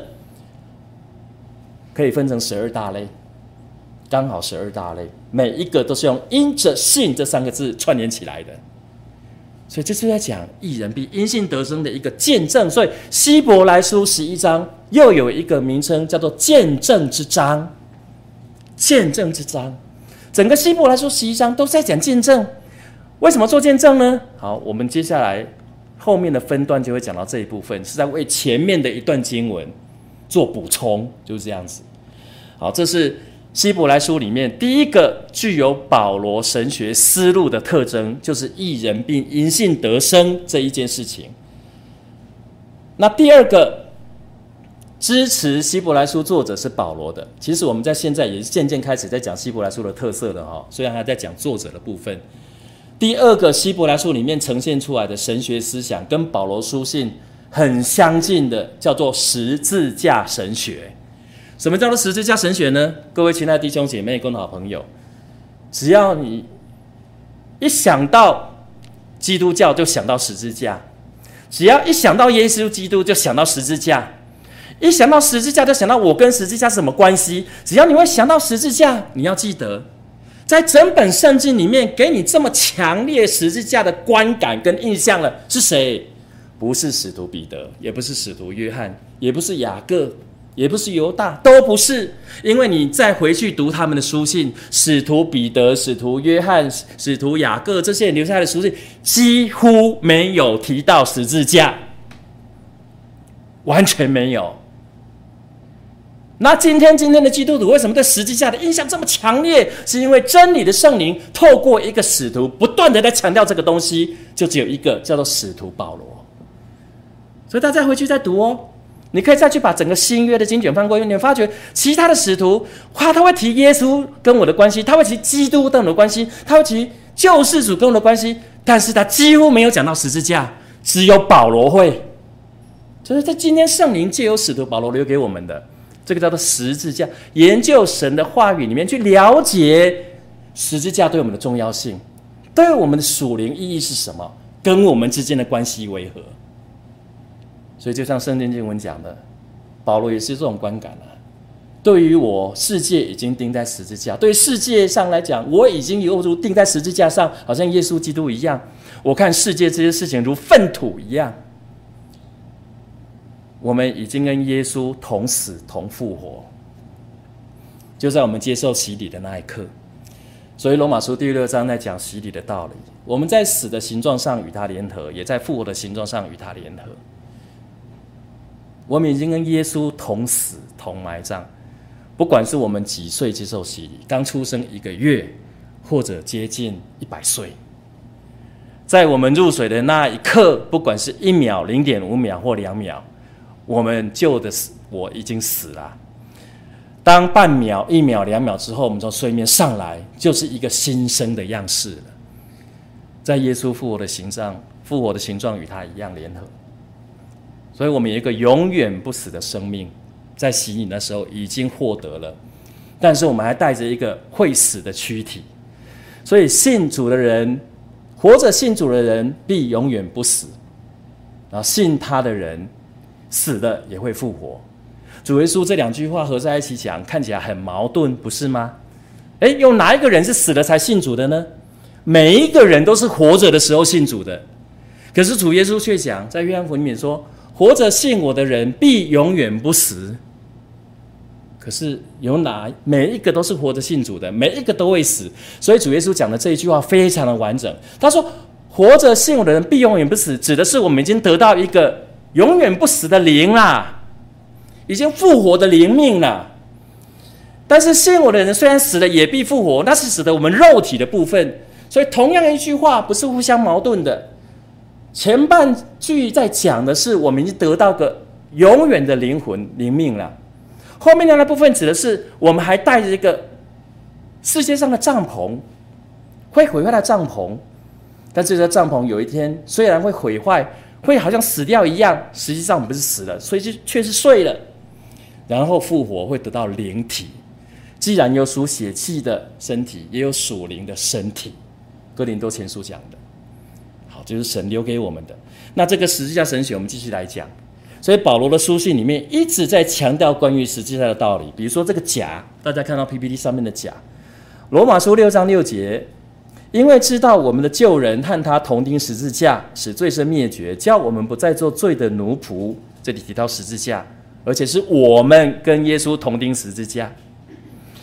可以分成十二大类，刚好十二大类，每一个都是用因着信这三个字串联起来的。所以这是在讲义人必因信得生的一个见证。所以希伯来书十一章又有一个名称叫做见证之章。 见证之章。整个希伯来书十一章都在讲见证。为什么做见证呢？好，我们接下来后面的分段就会讲到这一部分，是在为前面的一段经文做补充，就是这样子。好，这是希伯来书里面第一个具有保罗神学思路的特征，就是义人并因信得生这一件事情。那第二个支持希伯来书作者是保罗的，其实我们在现在也是渐渐开始在讲希伯来书的特色了哈，虽然还在讲作者的部分。第二个希伯来书里面呈现出来的神学思想跟保罗书信很相近的，叫做十字架神学。什么叫做十字架神学呢？各位亲爱的弟兄姐妹跟好朋友，只要你一想到基督教就想到十字架，只要一想到耶稣基督就想到十字架，一想到十字架就想到我跟十字架是什么关系。只要你会想到十字架，你要记得在整本圣经里面给你这么强烈十字架的观感跟印象了是谁？不是使徒彼得，也不是使徒约翰，也不是雅各，也不是犹大，都不是。因为你再回去读他们的书信，使徒彼得、使徒约翰、使徒雅各这些人留下来的书信几乎没有提到十字架，完全没有。那今天今天的基督徒为什么对十字架的印象这么强烈？是因为真理的圣灵透过一个使徒不断的在强调这个东西，就只有一个，叫做使徒保罗。所以大家回去再读哦，你可以再去把整个新约的经卷翻过去，你会发觉其他的使徒他他会提耶稣跟我的关系，他会提基督跟我的关系，他会提救世主跟我的关系，但是他几乎没有讲到十字架，只有保罗会。就是在今天圣灵藉由使徒保罗留给我们的这个叫做十字架，研究神的话语里面去了解十字架对我们的重要性，对我们的属灵意义是什么，跟我们之间的关系为何。所以就像圣经经文讲的，保罗也是这种观感啊。对于我，世界已经钉在十字架，对世界上来讲，我已经犹如钉在十字架上，好像耶稣基督一样。我看世界这些事情如粪土一样。我们已经跟耶稣同死同复活，就在我们接受洗礼的那一刻。所以罗马书第六章在讲洗礼的道理，我们在死的形状上与他联合，也在复活的形状上与他联合。我们已经跟耶稣同死同埋葬，不管是我们几岁接受洗礼，刚出生一个月，或者接近一百岁，在我们入水的那一刻，不管是一秒、零点五秒或两秒，我们旧的我已经死了。当半秒、一秒、两秒之后，我们从睡眠上来，就是一个新生的样式了，在耶稣复活的形状、复活的形状与他一样联合。所以我们有一个永远不死的生命，在洗礼的时候已经获得了，但是我们还带着一个会死的躯体。所以信主的人，活着信主的人必永远不死，然后信他的人死了也会复活。主耶稣这两句话合在一起讲，看起来很矛盾，不是吗？诶，有哪一个人是死了才信主的呢？每一个人都是活着的时候信主的，可是主耶稣却讲，在约翰福音里面说，活着信我的人必永远不死。可是有哪每一个都是活着信主的，每一个都会死。所以主耶稣讲的这一句话非常的完整。他说活着信我的人必永远不死，指的是我们已经得到一个永远不死的灵啦，已经复活的灵命啦。但是信我的人虽然死了也必复活，那是指的我们肉体的部分。所以同样一句话不是互相矛盾的。前半句在讲的是我们已经得到个永远的灵魂灵命了，后面的那部分指的是我们还带着一个世界上的帐篷，会毁坏的帐篷，但这个帐篷有一天虽然会毁坏，会好像死掉一样，实际上我们不是死了，所以却是睡了，然后复活会得到灵体。既然有属血气的身体，也有属灵的身体，哥林多前书讲的，好，就是神留给我们的。那这个十字架神学我们继续来讲。所以保罗的书信里面一直在强调关于十字架的道理，比如说这个甲，大家看到 P P T 上面的甲，罗马书六章六节，因为知道我们的旧人和他同钉十字架，使罪身灭绝，叫我们不再做罪的奴仆。这里提到十字架，而且是我们跟耶稣同钉十字架。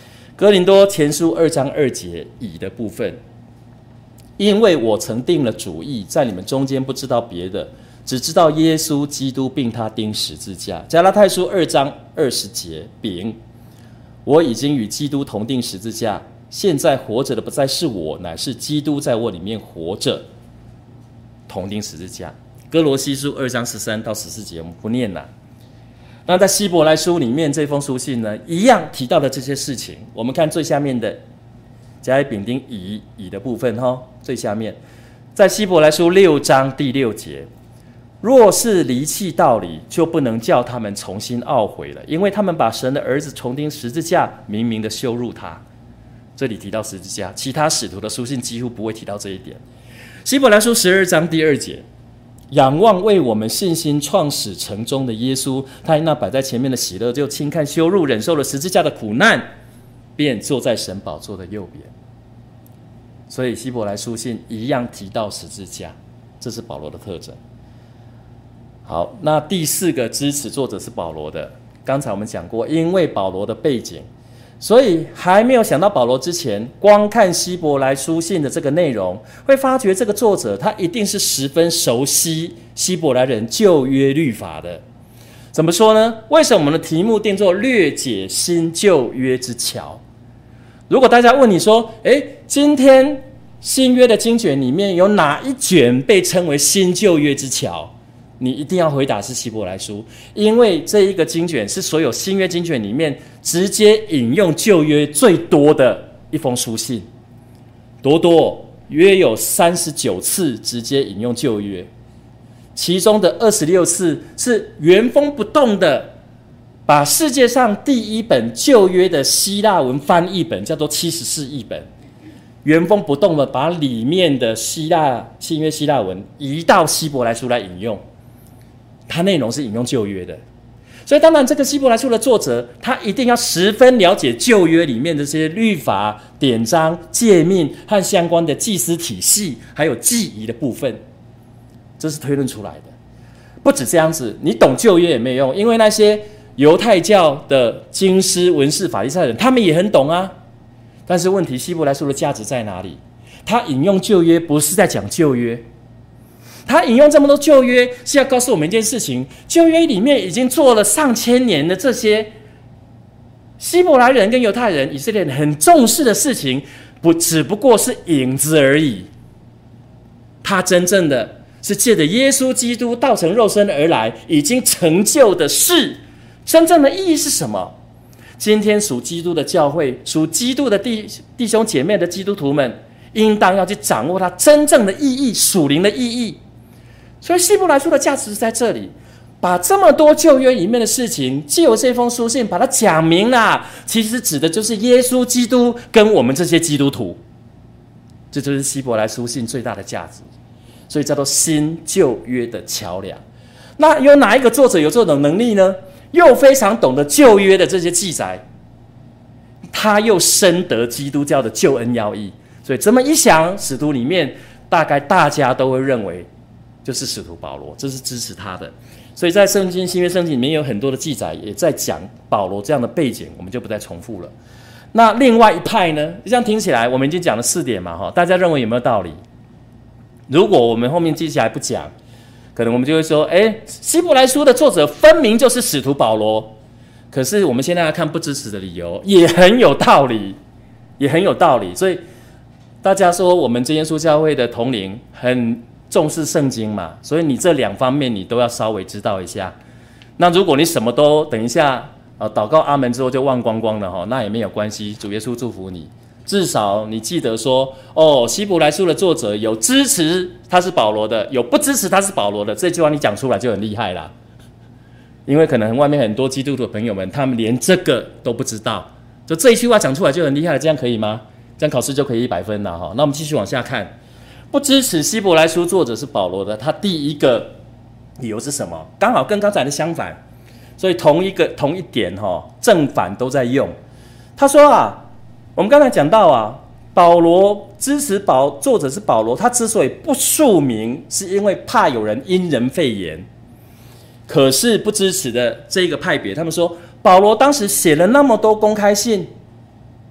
哥林多前书二章二节乙的部分，因为我曾定了主意，在你们中间不知道别的，只知道耶稣基督并他钉十字架。加拉太书二章二十节丙，我已经与基督同钉十字架，现在活着的不再是我，乃是基督在我里面活着。同钉十字架。哥罗西书二章十三到十四节我们不念了。那在希伯来书里面这封书信呢，一样提到了这些事情。我们看最下面的甲乙丙丁乙乙的部分哈，最下面在希伯来书六章第六节，若是离弃道理，就不能叫他们重新懊悔了，因为他们把神的儿子重钉十字架，明明的羞辱他。这里提到十字架，其他使徒的书信几乎不会提到这一点。希伯来书十二章第二节，仰望为我们信心创始成终的耶稣，他因那摆在前面的喜乐，就轻看羞辱，忍受了十字架的苦难，便坐在神宝座的右边。所以希伯来书信一样提到十字架，这是保罗的特征。好，那第四个支持作者是保罗的，刚才我们讲过，因为保罗的背景，所以还没有想到保罗之前，光看希伯来书信的这个内容，会发觉这个作者他一定是十分熟悉希伯来人旧约律法的。怎么说呢？为什么我们的题目定作略解新旧约之桥？如果大家问你说，诶，今天新约的经卷里面有哪一卷被称为新旧约之桥？你一定要回答是希伯来书，因为这一个经卷是所有新约经卷里面直接引用旧约最多的一封书信，多多约有三十九次直接引用旧约，其中的二十六次是原封不动的把世界上第一本旧约的希腊文翻译本叫做七十四译本，原封不动的把里面的希腊新约希腊文移到希伯来书来引用，它内容是引用旧约的。所以当然这个希伯来书的作者他一定要十分了解旧约里面的这些律法典章诫命和相关的祭司体系还有祭仪的部分，这是推论出来的。不止这样子，你懂旧约也没有用，因为那些犹太教的经师文士法利赛人他们也很懂啊。但是问题希伯来书的价值在哪里？他引用旧约不是在讲旧约，他引用这么多旧约是要告诉我们一件事情，旧约里面已经做了上千年的这些希伯来人跟犹太人以色列人很重视的事情，不只不过是影子而已。他真正的是借着耶稣基督道成肉身而来，已经成就的事，真正的意义是什么？今天属基督的教会，属基督的 弟, 弟兄姐妹的基督徒们，应当要去掌握它真正的意义，属灵的意义。所以希伯来书的价值是在这里，把这么多旧约里面的事情，藉由这封书信把它讲明了，其实指的就是耶稣基督跟我们这些基督徒，这就是希伯来书信最大的价值。所以叫做新旧约的桥梁。那有哪一个作者有这种能力呢？又非常懂得旧约的这些记载，他又深得基督教的救恩要义。所以这么一想，使徒里面大概大家都会认为就是使徒保罗，这是支持他的。所以在圣经新约圣经里面有很多的记载也在讲保罗这样的背景，我们就不再重复了。那另外一派呢，这样听起来我们已经讲了四点嘛，大家认为有没有道理？如果我们后面记起来不讲，可能我们就会说，诶，希伯来书的作者分明就是使徒保罗，可是我们现在来看不支持的理由也很有道理，也很有道理。所以大家说我们真耶稣教会的同龄很重视圣经嘛，所以你这两方面你都要稍微知道一下。那如果你什么都等一下、呃、祷告阿门之后就忘光光了，那也没有关系，主耶稣祝福你。至少你记得说，哦，希伯来书的作者有支持他是保罗的，有不支持他是保罗的，这句话你讲出来就很厉害啦。因为可能外面很多基督徒的朋友们，他们连这个都不知道，就这一句话讲出来就很厉害了，这样可以吗？这样考试就可以一百分了。那我们继续往下看，不支持希伯来书作者是保罗的，他第一个理由是什么？刚好跟刚才的相反，所以同一个同一点正反都在用。他说啊，我们刚才讲到啊，保罗支持保作者是保罗，他之所以不述名，是因为怕有人因人废言。可是不支持的这个派别，他们说保罗当时写了那么多公开信，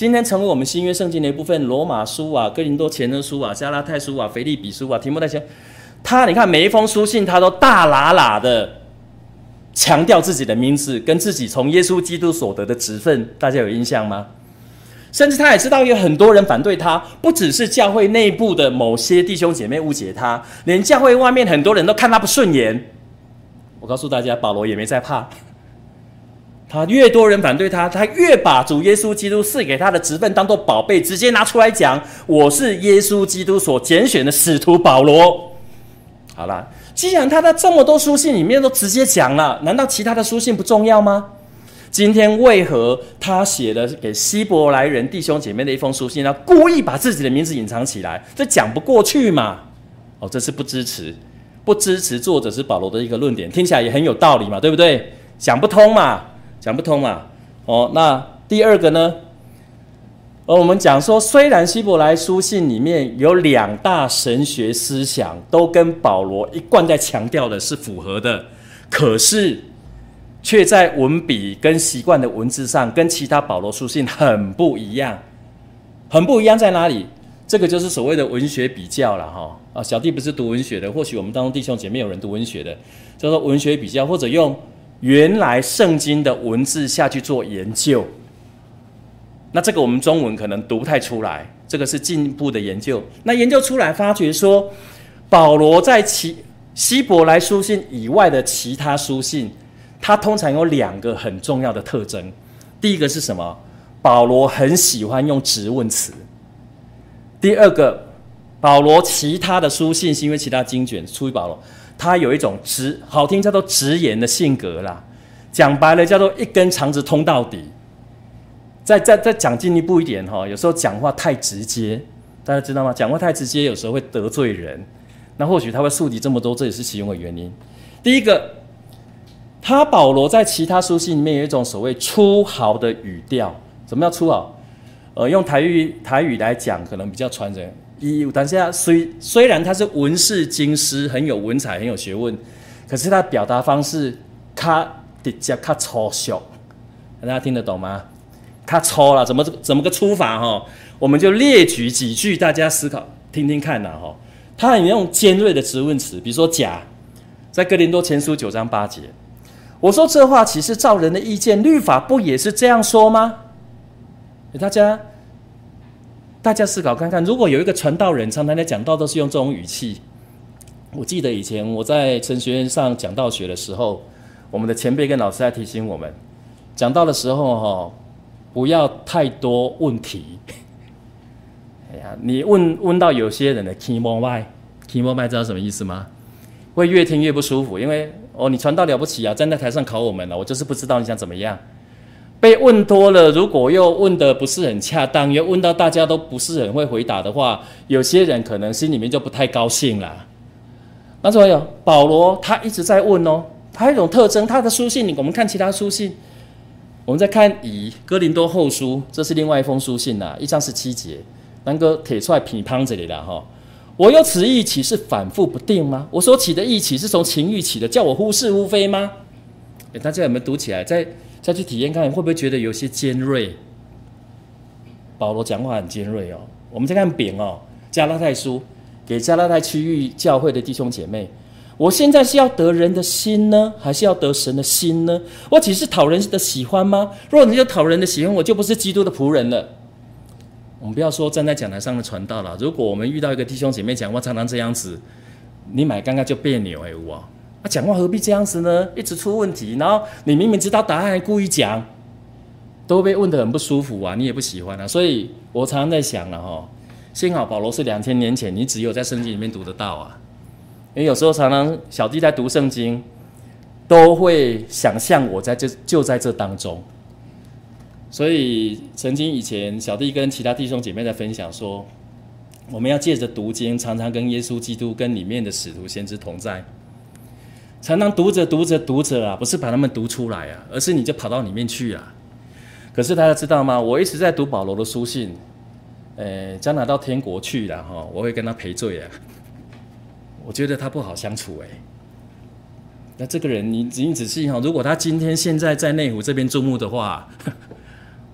今天成为我们新约圣经的一部分，罗马书啊、哥林多前书啊、加拉太书啊、腓立比书啊、提摩太前，他你看每一封书信，他都大喇喇的强调自己的名字跟自己从耶稣基督所得的职分，大家有印象吗？甚至他也知道有很多人反对他，不只是教会内部的某些弟兄姐妹误解他，连教会外面很多人都看他不顺眼。我告诉大家，保罗也没在怕，他越多人反对他，他越把主耶稣基督赐给他的职分当作宝贝，直接拿出来讲，我是耶稣基督所拣选的使徒保罗。好啦，既然他在这么多书信里面都直接讲了，难道其他的书信不重要吗？今天为何他写了给希伯来人弟兄姐妹的一封书信，他故意把自己的名字隐藏起来？这讲不过去嘛？哦，这是不支持，不支持作者是保罗的一个论点，听起来也很有道理嘛，对不对？讲不通嘛，讲不通嘛。哦，那第二个呢？而我们讲说，虽然希伯来书信里面有两大神学思想，都跟保罗一贯在强调的是符合的，可是却在文笔跟习惯的文字上跟其他保罗书信很不一样。很不一样在哪里？这个就是所谓的文学比较啦齁。啊，小弟不是读文学的，或许我们当中弟兄姐妹有人读文学的，叫做文学比较，或者用原来圣经的文字下去做研究。那这个我们中文可能读不太出来，这个是进一步的研究。那研究出来发觉说，保罗在其希伯来书信以外的其他书信，它通常有两个很重要的特征。第一个是什么？保罗很喜欢用质问词。第二个，保罗其他的书信是因为其他经卷出于保罗，他有一种直好听叫做直言的性格啦，讲白了叫做一根肠子通到底。再再再讲进一步一点哈，有时候讲话太直接，大家知道吗？讲话太直接有时候会得罪人，那或许他会树敌这么多，这也是其中的原因。第一个，他保罗在其他书信里面有一种所谓粗豪的语调。什么叫粗豪？呃，用台语台语来讲，可能比较传神。一，但是他虽虽然他是文士经师，很有文采，很有学问，可是他的表达方式较直接、较粗俗，大家听得懂吗？较粗啦，怎么怎么个粗法哈？我们就列举几句，大家思考听听看呐哈。他很用尖锐的质问词，比如说甲，在哥林多前书九章八节，我说这话岂是照人的意见？律法不也是这样说吗？大家，大家思考看看，如果有一个传道人常常在讲道都是用这种语气，我记得以前我在神学院上讲道学的时候，我们的前辈跟老师在提醒我们，讲道的时候哈，不要太多问题。哎呀，你问问到有些人的 key more why key more why 知道什么意思吗？会越听越不舒服，因为哦，你传道了不起啊，站在台上考我们了，我就是不知道你想怎么样。被问多了，如果又问得不是很恰当，又问到大家都不是很会回答的话，有些人可能心里面就不太高兴啦。那所以保罗他一直在问哦，他有一种特征，他的书信，我们看其他书信，我们再看以哥林多后书，这是另外一封书信啦，一章十七节，那个铁出来乒乓这里啦哈。我有此意岂是反复不定吗？我所起的意岂是从情欲起的，叫我忽是忽非吗？欸、大家有没有读起来？再再去体验看，会不会觉得有些尖锐？保罗讲话很尖锐哦。我们再看丙哦，加拉太书给加拉太区域教会的弟兄姐妹，我现在是要得人的心呢，还是要得神的心呢？我岂是讨人的喜欢吗？若你就讨人的喜欢，我就不是基督的仆人了。我们不要说站在讲台上的传道了，如果我们遇到一个弟兄姐妹讲话常常这样子，你买刚刚就别扭哎我。啊，讲话何必这样子呢？一直出问题，然后你明明知道答案还故意讲，都被问得很不舒服啊，你也不喜欢啊。所以我常常在想了哈，幸好保罗是两千年前，你只有在圣经里面读得到啊。因为有时候常常小弟在读圣经，都会想象我在这就在这当中。所以曾经以前小弟跟其他弟兄姐妹在分享说，我们要借着读经，常常跟耶稣基督跟里面的使徒先知同在。常常读着读着读着啊，不是把他们读出来啊，而是你就跑到里面去啊。可是大家知道吗？我一直在读保罗的书信，呃，将来到天国去了哈，我会跟他赔罪啊。我觉得他不好相处哎。那这个人你你仔细哈，如果他今天现在在内湖这边注目的话，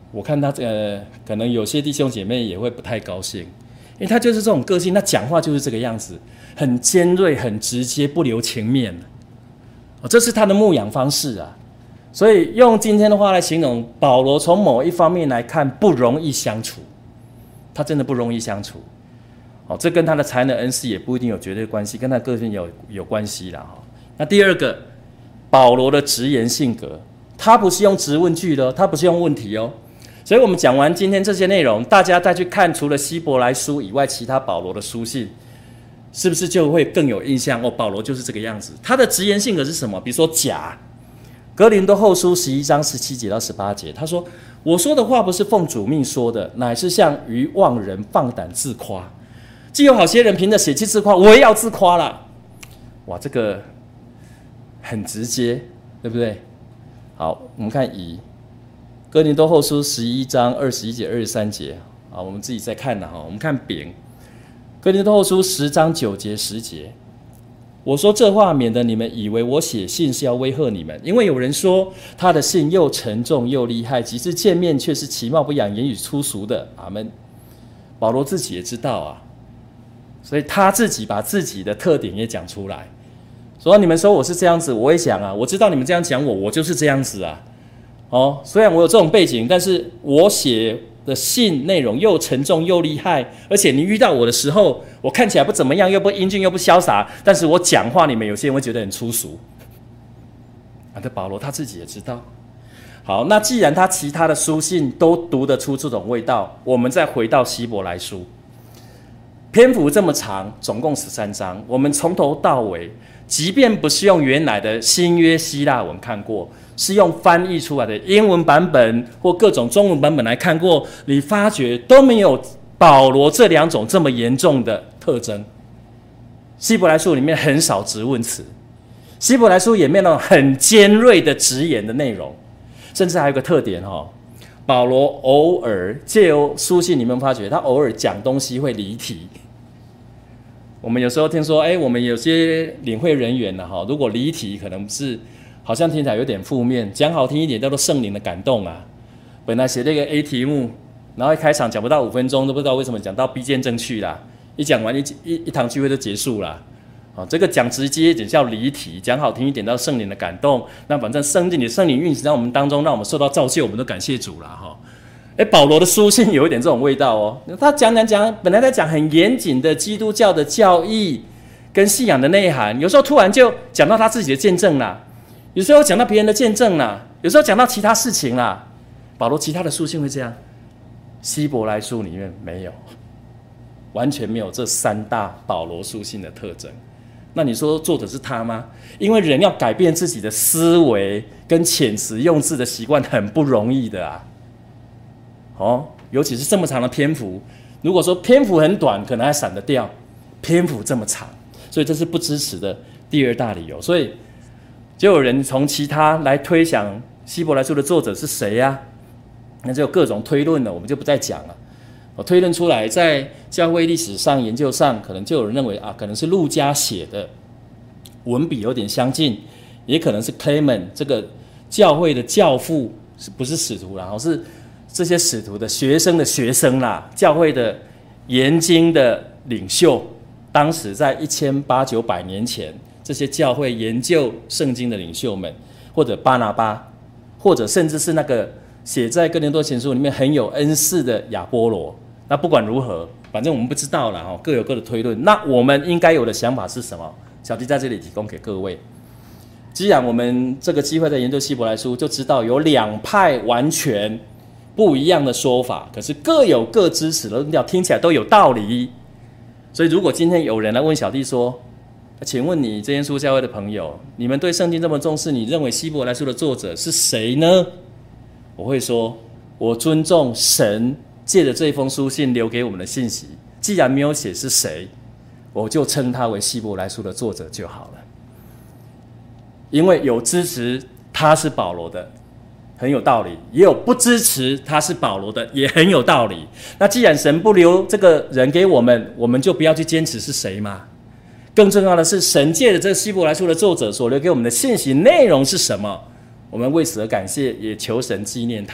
我看他这个可能有些弟兄姐妹也会不太高兴，因为他就是这种个性，他讲话就是这个样子，很尖锐、很直接，不留情面。哦，这是他的牧养方式啊。所以用今天的话来形容，保罗从某一方面来看不容易相处，他真的不容易相处。哦，这跟他的才能恩赐也不一定有绝对关系，跟他个性有有关系啦。那第二个，保罗的直言性格，他不是用质问句的，他不是用问题哦。所以我们讲完今天这些内容，大家再去看除了希伯来书以外其他保罗的书信，是不是就会更有印象？哦，保罗就是这个样子。他的直言性格是什么？比如说假，哥林多后书十一章十七节到十八节，他说：“我说的话不是奉主命说的，乃是像愚妄人放胆自夸。既有好些人凭着血气自夸，我也要自夸啦。”哇，这个很直接，对不对？好，我们看乙，哥林多后书十一章二十一节、二十三节。好，我们自己再看了哈。我们看丙，哥林多后书十章九节、十节。我说这话，免得你们以为我写信是要威吓你们，因为有人说他的信又沉重又厉害，即使见面却是其貌不扬、言语粗俗的。阿们。保罗自己也知道啊，所以他自己把自己的特点也讲出来，说你们说我是这样子，我也想啊，我知道你们这样讲我，我就是这样子啊。哦，虽然我有这种背景，但是我写的信内容又沉重又厉害，而且你遇到我的时候，我看起来不怎么样，又不英俊又不潇洒，但是我讲话你们有些人会觉得很粗俗。啊，这保罗他自己也知道。好，那既然他其他的书信都读得出这种味道，我们再回到希伯来书，篇幅这么长，总共十三章，我们从头到尾，即便不是用原来的新约希腊文看过，是用翻译出来的英文版本或各种中文版本来看过，你发觉都没有保罗这两种这么严重的特征。希伯来书里面很少质问词，希伯来书也没有那种很尖锐的直言的内容，甚至还有个特点哈，保罗偶尔借由书信，你们发觉他偶尔讲东西会离题。我们有时候听说，哎，我们有些领会人员呢，哈，如果离题，可能是好像听起来有点负面，讲好听一点叫做圣灵的感动啊。本来写了一个 A 题目，然后一开场讲不到五分钟，都不知道为什么讲到 B 见证去啦，一讲完一一一堂聚会就结束啦。哦，这个讲直接一点叫离题，讲好听一点叫圣灵的感动。那反正圣经里圣灵运行在我们当中，让我们受到造就，我们都感谢主啦哈。哎，保罗的书信有一点这种味道哦。他讲讲讲，本来在讲很严谨的基督教的教义跟信仰的内涵，有时候突然就讲到他自己的见证啦，有时候讲到别人的见证啦，有时候讲到其他事情啦。保罗其他的书信会这样，希伯来书里面没有，完全没有这三大保罗书信的特征。那你说作者是他吗？因为人要改变自己的思维跟遣词用字的习惯很不容易的啊。哦，尤其是这么长的篇幅，如果说篇幅很短，可能还闪得掉，篇幅这么长，所以这是不支持的第二大理由。所以就有人从其他来推想希伯来书的作者是谁呀、啊？那就有各种推论了，我们就不再讲了。我推论出来，在教会历史上研究上，可能就有人认为啊，可能是路加写的，文笔有点相近，也可能是 Clement 这个教会的教父，是不是使徒啦？而是这些使徒的学生的学生啦，教会的研经的领袖，当时在一千八九百年前，这些教会研究圣经的领袖们，或者巴拿巴，或者甚至是那个写在哥林多前书里面很有恩赐的亚波罗。那不管如何，反正我们不知道啦，各有各的推论。那我们应该有的想法是什么？小弟在这里提供给各位。既然我们这个机会在研究希伯来书，就知道有两派完全不一样的说法，可是各有各支持的论调，听起来都有道理。所以如果今天有人来问小弟说，请问你这间书教会的朋友，你们对圣经这么重视，你认为希伯来书的作者是谁呢？我会说，我尊重神借着这一封书信留给我们的信息，既然没有写是谁，我就称他为希伯来书的作者就好了。因为有支持他是保罗的，很有道理，也有不支持他是保罗的，也很有道理。那既然神不留这个人给我们，我们就不要去坚持是谁嘛。更重要的是，神借着这希伯来书的作者所留给我们的信息内容是什么，我们为此而感谢，也求神纪念他，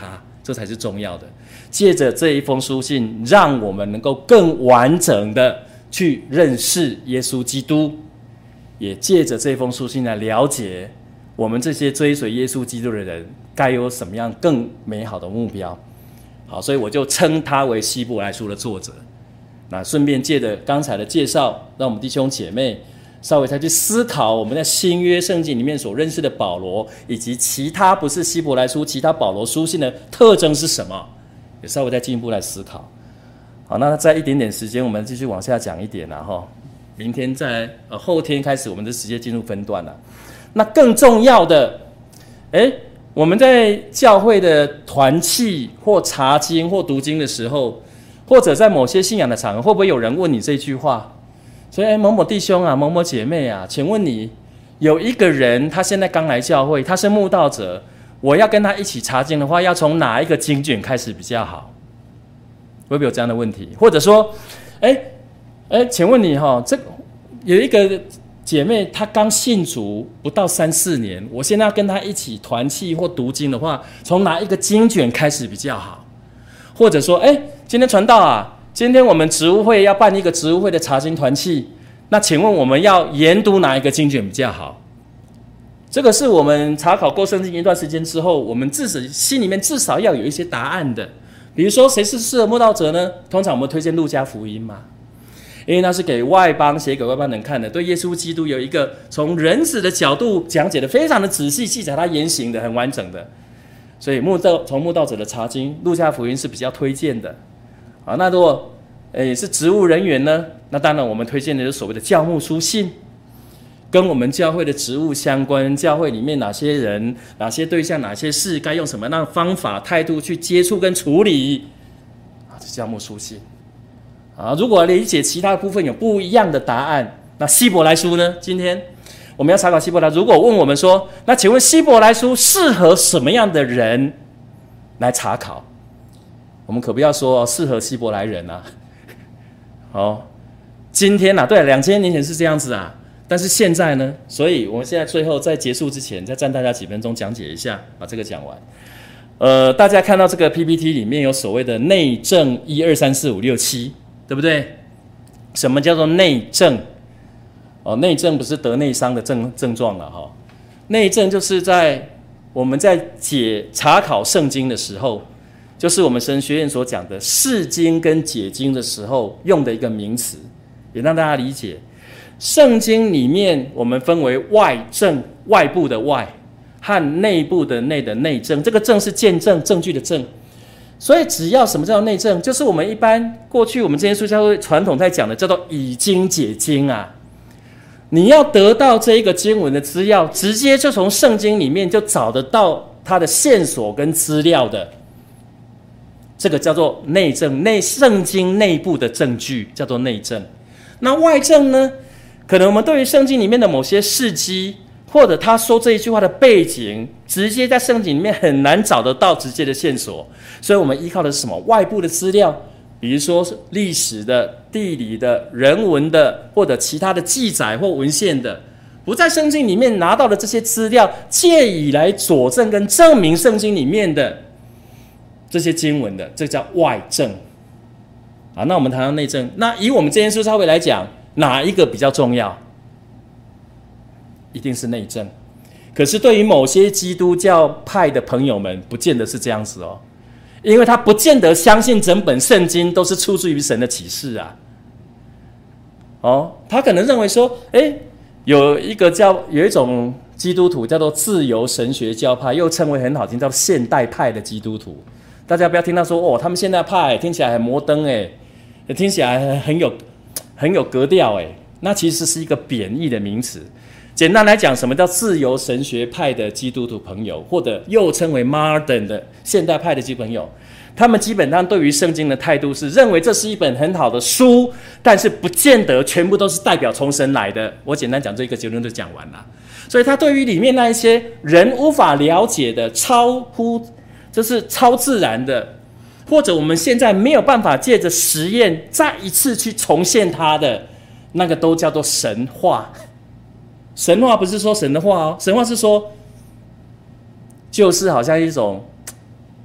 这才是重要的。借着这一封书信，让我们能够更完整的去认识耶稣基督，也借着这封书信来了解我们这些追随耶稣基督的人该有什么样更美好的目标。好，所以我就称他为希伯来书的作者。那顺便借着刚才的介绍，让我们弟兄姐妹稍微再去思考我们在新约圣经里面所认识的保罗，以及其他不是希伯来书其他保罗书信的特征是什么，也稍微再进一步来思考。好，那再一点点时间，我们继续往下讲一点啦哈。明天再呃后天开始，我们就直接进入分段了。那更重要的，哎，我们在教会的团契或查经或读经的时候，或者在某些信仰的场合，会不会有人问你这句话？所以，哎，某某弟兄啊，某某姐妹啊，请问你有一个人，他现在刚来教会，他是慕道者，我要跟他一起查经的话，要从哪一个经卷开始比较好？会不会有这样的问题？或者说，哎哎，请问你哈、哦，这有一个姐妹，她刚信主不到三四年，我现在要跟她一起团契或读经的话，从哪一个经卷开始比较好？或者说，哎，今天传道啊，今天我们植物会要办一个植物会的查经团契，那请问我们要研读哪一个经卷比较好？这个是我们查考过圣经一段时间之后，我们至少心里面至少要有一些答案的。比如说，谁是适合慕道者呢？通常我们推荐路加福音嘛，因为那是给外邦写给外邦人看的，对耶稣基督有一个从人子的角度讲解的非常的仔细，记载他言行的很完整的。所以慕道从慕道者的查经，路加福音是比较推荐的。好，那如果诶是植务人员呢，那当然我们推荐的是所谓的教牧书信，跟我们教会的职务相关，教会里面哪些人、哪些对象、哪些事，该用什么样的方法、态度去接触跟处理，啊，这教牧书信。啊，如果理解其他的部分有不一样的答案，那希伯来书呢？今天我们要查考希伯来，如果问我们说，那请问希伯来书适合什么样的人来查考？我们可不要说适合希伯来人啊。哦，今天啊，对，两千年前是这样子啊。但是现在呢？所以我们现在最后在结束之前，再占大家几分钟讲解一下，把这个讲完。呃，大家看到这个 P P T 里面有所谓的内证一二三四五六七，对不对？什么叫做内证？哦，内证不是得内伤的症症状了哈。内证就是在我们在解查考圣经的时候，就是我们神学院所讲的释经跟解经的时候用的一个名词，也让大家理解。圣经里面我们分为外证，外部的外，和内部的内的内证。这个证是见证、证据的证。所以只要什么叫内证，就是我们一般过去我们这些书教会传统在讲的叫做以经解经啊。你要得到这一个经文的资料，直接就从圣经里面就找得到它的线索跟资料的，这个叫做内证，内圣经内部的证据叫做内证。那外证呢？可能我们对于圣经里面的某些事迹，或者他说这一句话的背景，直接在圣经里面很难找得到直接的线索，所以我们依靠的是什么？外部的资料，比如说历史的、地理的、人文的，或者其他的记载或文献的，不在圣经里面拿到的这些资料，借以来佐证跟证明圣经里面的这些经文的，这叫外证。好，那我们谈到内证，那以我们这间书教会来讲，哪一个比较重要？一定是内证。可是对于某些基督教派的朋友们，不见得是这样子哦，因为他不见得相信整本圣经都是出自于神的启示啊。哦，他可能认为说，哎，有一个叫有一种基督徒叫做自由神学教派，又称为很好听叫做现代派的基督徒。大家不要听他说哦，他们现代派听起来很摩登哎，听起来很有。很有格调诶，那其实是一个贬义的名词。简单来讲，什么叫自由神学派的基督徒朋友，或者又称为 modern 的现代派的基督徒朋友，他们基本上对于圣经的态度是认为这是一本很好的书，但是不见得全部都是代表从神来的。我简单讲这个结论就讲完了。所以他对于里面那一些人无法了解的超乎，就是超自然的，或者我们现在没有办法借着实验再一次去重现它的，那个都叫做神话。神话不是说神的话哦，神话是说，就是好像一种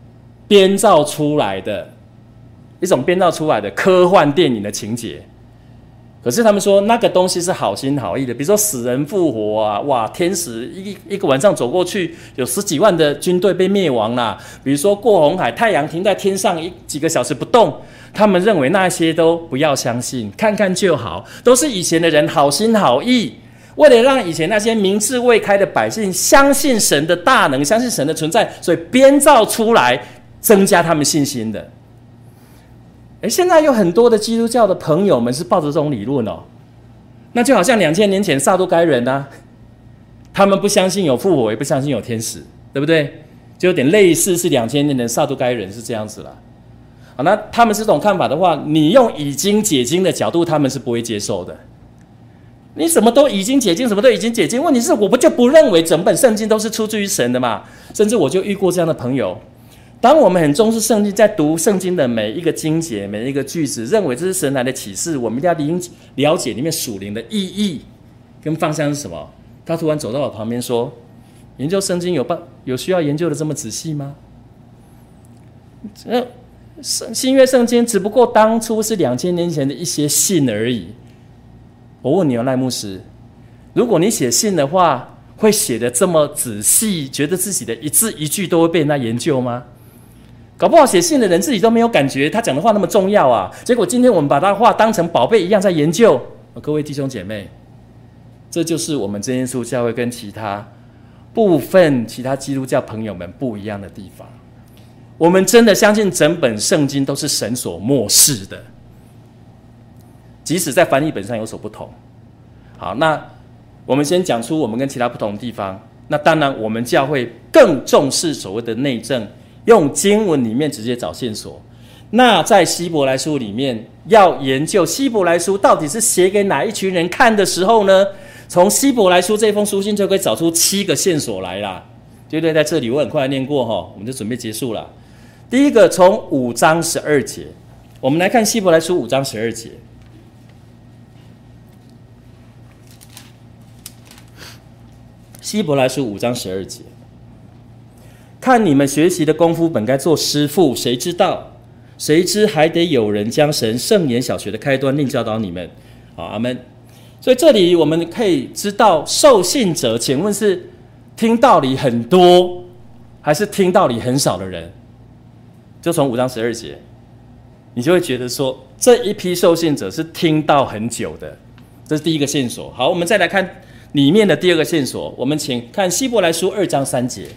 编造出来的一种编造出来的科幻电影的情节。可是他们说那个东西是好心好意的，比如说死人复活啊，哇，天使一一个晚上走过去，有十几万的军队被灭亡啦。比如说过红海，太阳停在天上一几个小时不动，他们认为那些都不要相信，看看就好，都是以前的人好心好意，为了让以前那些明智未开的百姓相信神的大能，相信神的存在，所以编造出来，增加他们信心的。诶，现在有很多的基督教的朋友们是抱着这种理论哦，那就好像两千年前撒都该人啊，他们不相信有复活，也不相信有天使，对不对？就有点类似是两千年的撒都该人是这样子啦。好，那他们是这种看法的话，你用以经解经的角度，他们是不会接受的。你什么都已经解经，什么都已经解经，问题是我不就不认为整本圣经都是出自于神的嘛？甚至我就遇过这样的朋友。当我们很重视圣经，在读圣经的每一个经节、每一个句子，认为这是神来的启示，我们一定要了解里面属灵的意义跟方向是什么。他突然走到我旁边说：“研究圣经有办有需要研究的这么仔细吗？”这新约圣经只不过当初是两千年前的一些信而已。我问你哦，赖牧师，如果你写信的话，会写得这么仔细，觉得自己的一字一句都会被人家研究吗？搞不好写信的人自己都没有感觉他讲的话那么重要啊，结果今天我们把他的话当成宝贝一样在研究。各位弟兄姐妹，这就是我们真耶稣教会跟其他部分其他基督教朋友们不一样的地方。我们真的相信整本圣经都是神所默示的，即使在翻译本上有所不同。好，那我们先讲出我们跟其他不同的地方。那当然我们教会更重视所谓的内证，用经文里面直接找线索。那在希伯来书里面要研究希伯来书到底是写给哪一群人看的时候呢，从希伯来书这封书信就可以找出七个线索来啦。对对，在这里我很快念过齁，我们就准备结束了。第一个，从五章十二节，我们来看希伯来书五章十二节。希伯来书五章十二节，看你们学习的功夫本该做师傅，谁知道？谁知还得有人将神圣言小学的开端另教导你们。好，阿们。所以这里我们可以知道，受信者，请问是听道理很多，还是听道理很少的人？就从五章十二节，你就会觉得说，这一批受信者是听到很久的，这是第一个线索。好，我们再来看里面的第二个线索，我们请看希伯来书二章三节。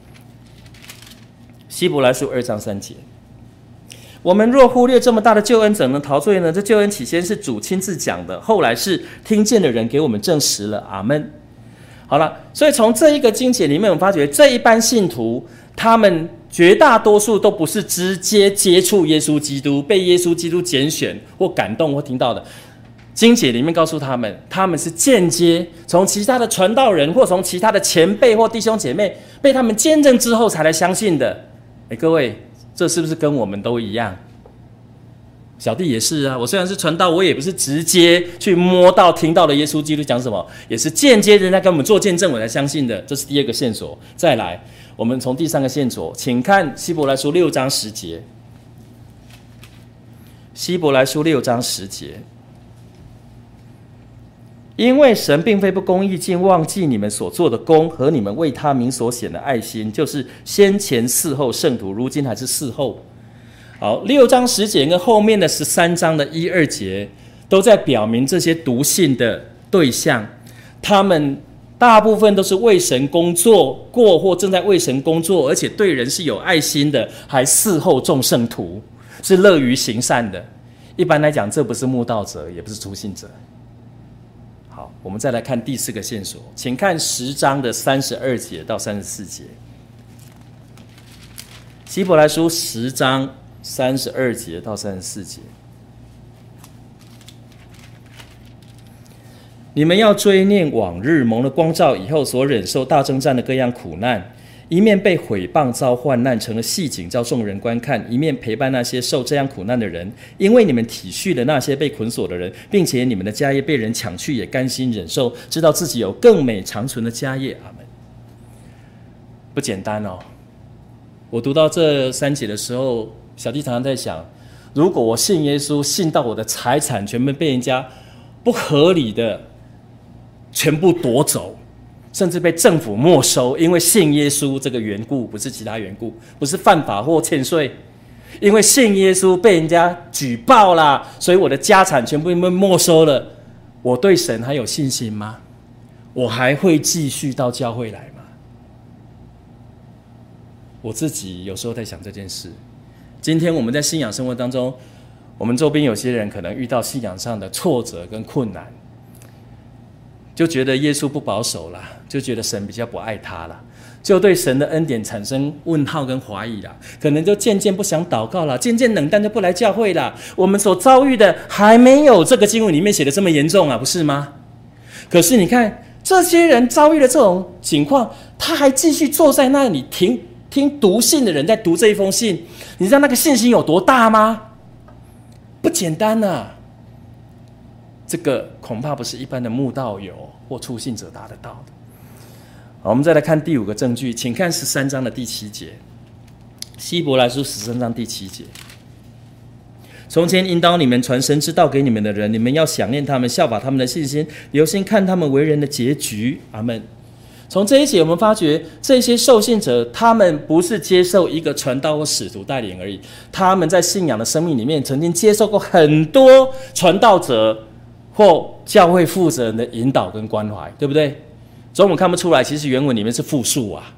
希伯来书二章三节，我们若忽略这么大的救恩，怎能逃罪呢？这救恩起先是主亲自讲的，后来是听见的人给我们证实了。阿们。好了，所以从这一个经节里面，我们发觉这一般信徒，他们绝大多数都不是直接接触耶稣基督，被耶稣基督拣选或感动或听到的。经节里面告诉他们，他们是间接从其他的传道人或从其他的前辈或弟兄姐妹被他们见证之后才来相信的。诶，各位，这是不是跟我们都一样？小弟也是啊，我虽然是传道，我也不是直接去摸到听到的耶稣基督讲什么，也是间接人家跟我们做见证我才相信的。这是第二个线索。再来，我们从第三个线索，请看希伯来书六章十节。希伯来书六章十节，因为神并非不公义，竟忘记你们所做的功和你们为他名所显的爱心，就是先前伺候圣徒，如今还是伺候。好，六章十节跟后面的十三章的一二节都在表明这些读信的对象，他们大部分都是为神工作过或正在为神工作，而且对人是有爱心的，还伺候众圣徒，是乐于行善的。一般来讲，这不是慕道者，也不是初信者。好，我们再来看第四个线索，请看十章的三十二节到三十四节。希伯来书十章三十二节到三十四节，你们要追念往日蒙了光照以后所忍受大征战的各样苦难，一面被毁谤遭患难，成了戏景叫众人观看，一面陪伴那些受这样苦难的人，因为你们体恤了那些被捆锁的人，并且你们的家业被人抢去也甘心忍受，知道自己有更美长存的家业。阿们。不简单哦， 我读到这三节的时候，小弟常常在想，如果我信耶稣，信到我的财产全部被人家不合理的全部夺走，甚至被政府没收，因为信耶稣这个缘故，不是其他缘故，不是犯法或欠税，因为信耶稣被人家举报啦，所以我的家产全部被没收了，我对神还有信心吗？我还会继续到教会来吗？我自己有时候在想这件事。今天我们在信仰生活当中，我们周边有些人可能遇到信仰上的挫折跟困难，就觉得耶稣不保守啦，就觉得神比较不爱他啦，就对神的恩典产生问号跟怀疑啦，可能就渐渐不想祷告啦，渐渐冷淡就不来教会啦。我们所遭遇的还没有这个经文里面写的这么严重啊，不是吗？可是你看这些人遭遇的这种情况，他还继续坐在那里听听读信的人在读这一封信，你知道那个信心有多大吗？不简单啊！这个恐怕不是一般的慕道友或初信者达得到的。好，我们再来看第五个证据，请看十三章的第七节，希伯来书十三章第七节。从前引导你们传神之道给你们的人，你们要想念他们，效法他们的信心，留心看他们为人的结局。阿们。从这一节我们发觉，这些受信者他们不是接受一个传道或使徒带领而已，他们在信仰的生命里面曾经接受过很多传道者或教会负责人的引导跟关怀，对不对？所以我们看不出来，其实原文里面是复数啊。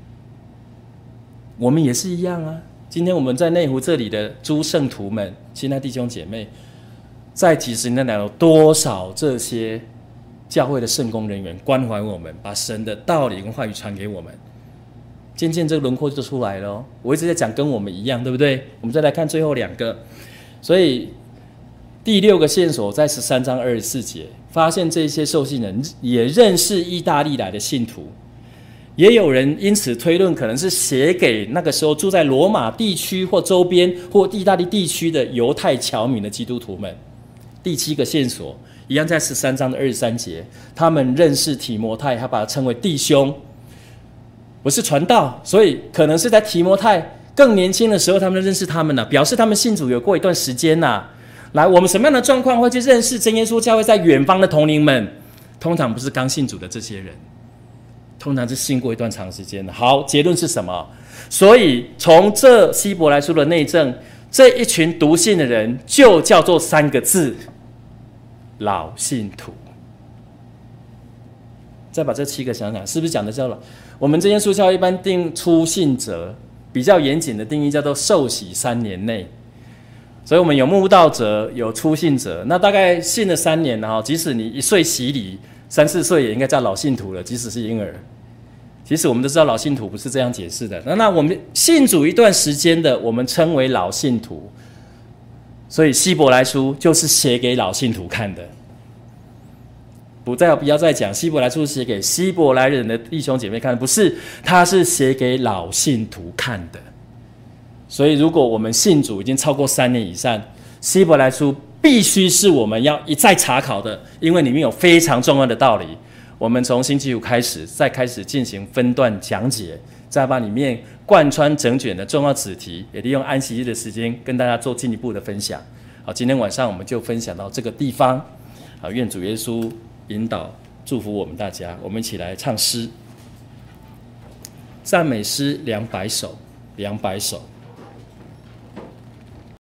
我们也是一样啊。今天我们在内湖这里的诸圣徒们，亲爱弟兄姐妹，在几十年来有多少这些教会的圣工人员关怀我们，把神的道理跟话语传给我们，渐渐这个轮廓就出来了哦。我一直在讲跟我们一样，对不对？我们再来看最后两个，所以第六个线索在十三章二十四节，发现这些受信人也认识意大利来的信徒，也有人因此推论可能是写给那个时候住在罗马地区或周边或意大利地区的犹太侨民的基督徒们。第七个线索一样在十三章的二十三节，他们认识提摩太，他把他称为弟兄，不是传道，所以可能是在提摩太更年轻的时候他们认识他们了，表示他们信主有过一段时间啦。来，我们什么样的状况会去认识真耶稣教会在远方的同龄们？通常不是刚信主的这些人，通常是信过一段长时间的。好，结论是什么？所以从这希伯来书的内证，这一群读信的人就叫做三个字：老信徒。再把这七个想想，是不是讲的叫了？我们真耶稣教会一般定初信者，比较严谨的定义叫做受洗三年内。所以我们有慕道者，有初信者，那大概信了三年了，即使你一岁洗礼，三四岁也应该叫老信徒了，即使是婴儿。其实我们都知道老信徒不是这样解释的。那那我们信主一段时间的，我们称为老信徒。所以希伯来书就是写给老信徒看的。不再不要再讲希伯来书是写给希伯来人的弟兄姐妹看的，不是，他是写给老信徒看的。所以如果我们信主已经超过三年以上，希伯来书必须是我们要一再查考的，因为里面有非常重要的道理。我们从星期五开始，再开始进行分段讲解，再把里面贯穿整卷的重要子题，也利用安息日的时间跟大家做进一步的分享。好，今天晚上我们就分享到这个地方。好，愿主耶稣引导祝福我们大家。我们一起来唱诗，赞美诗两百首，两百首。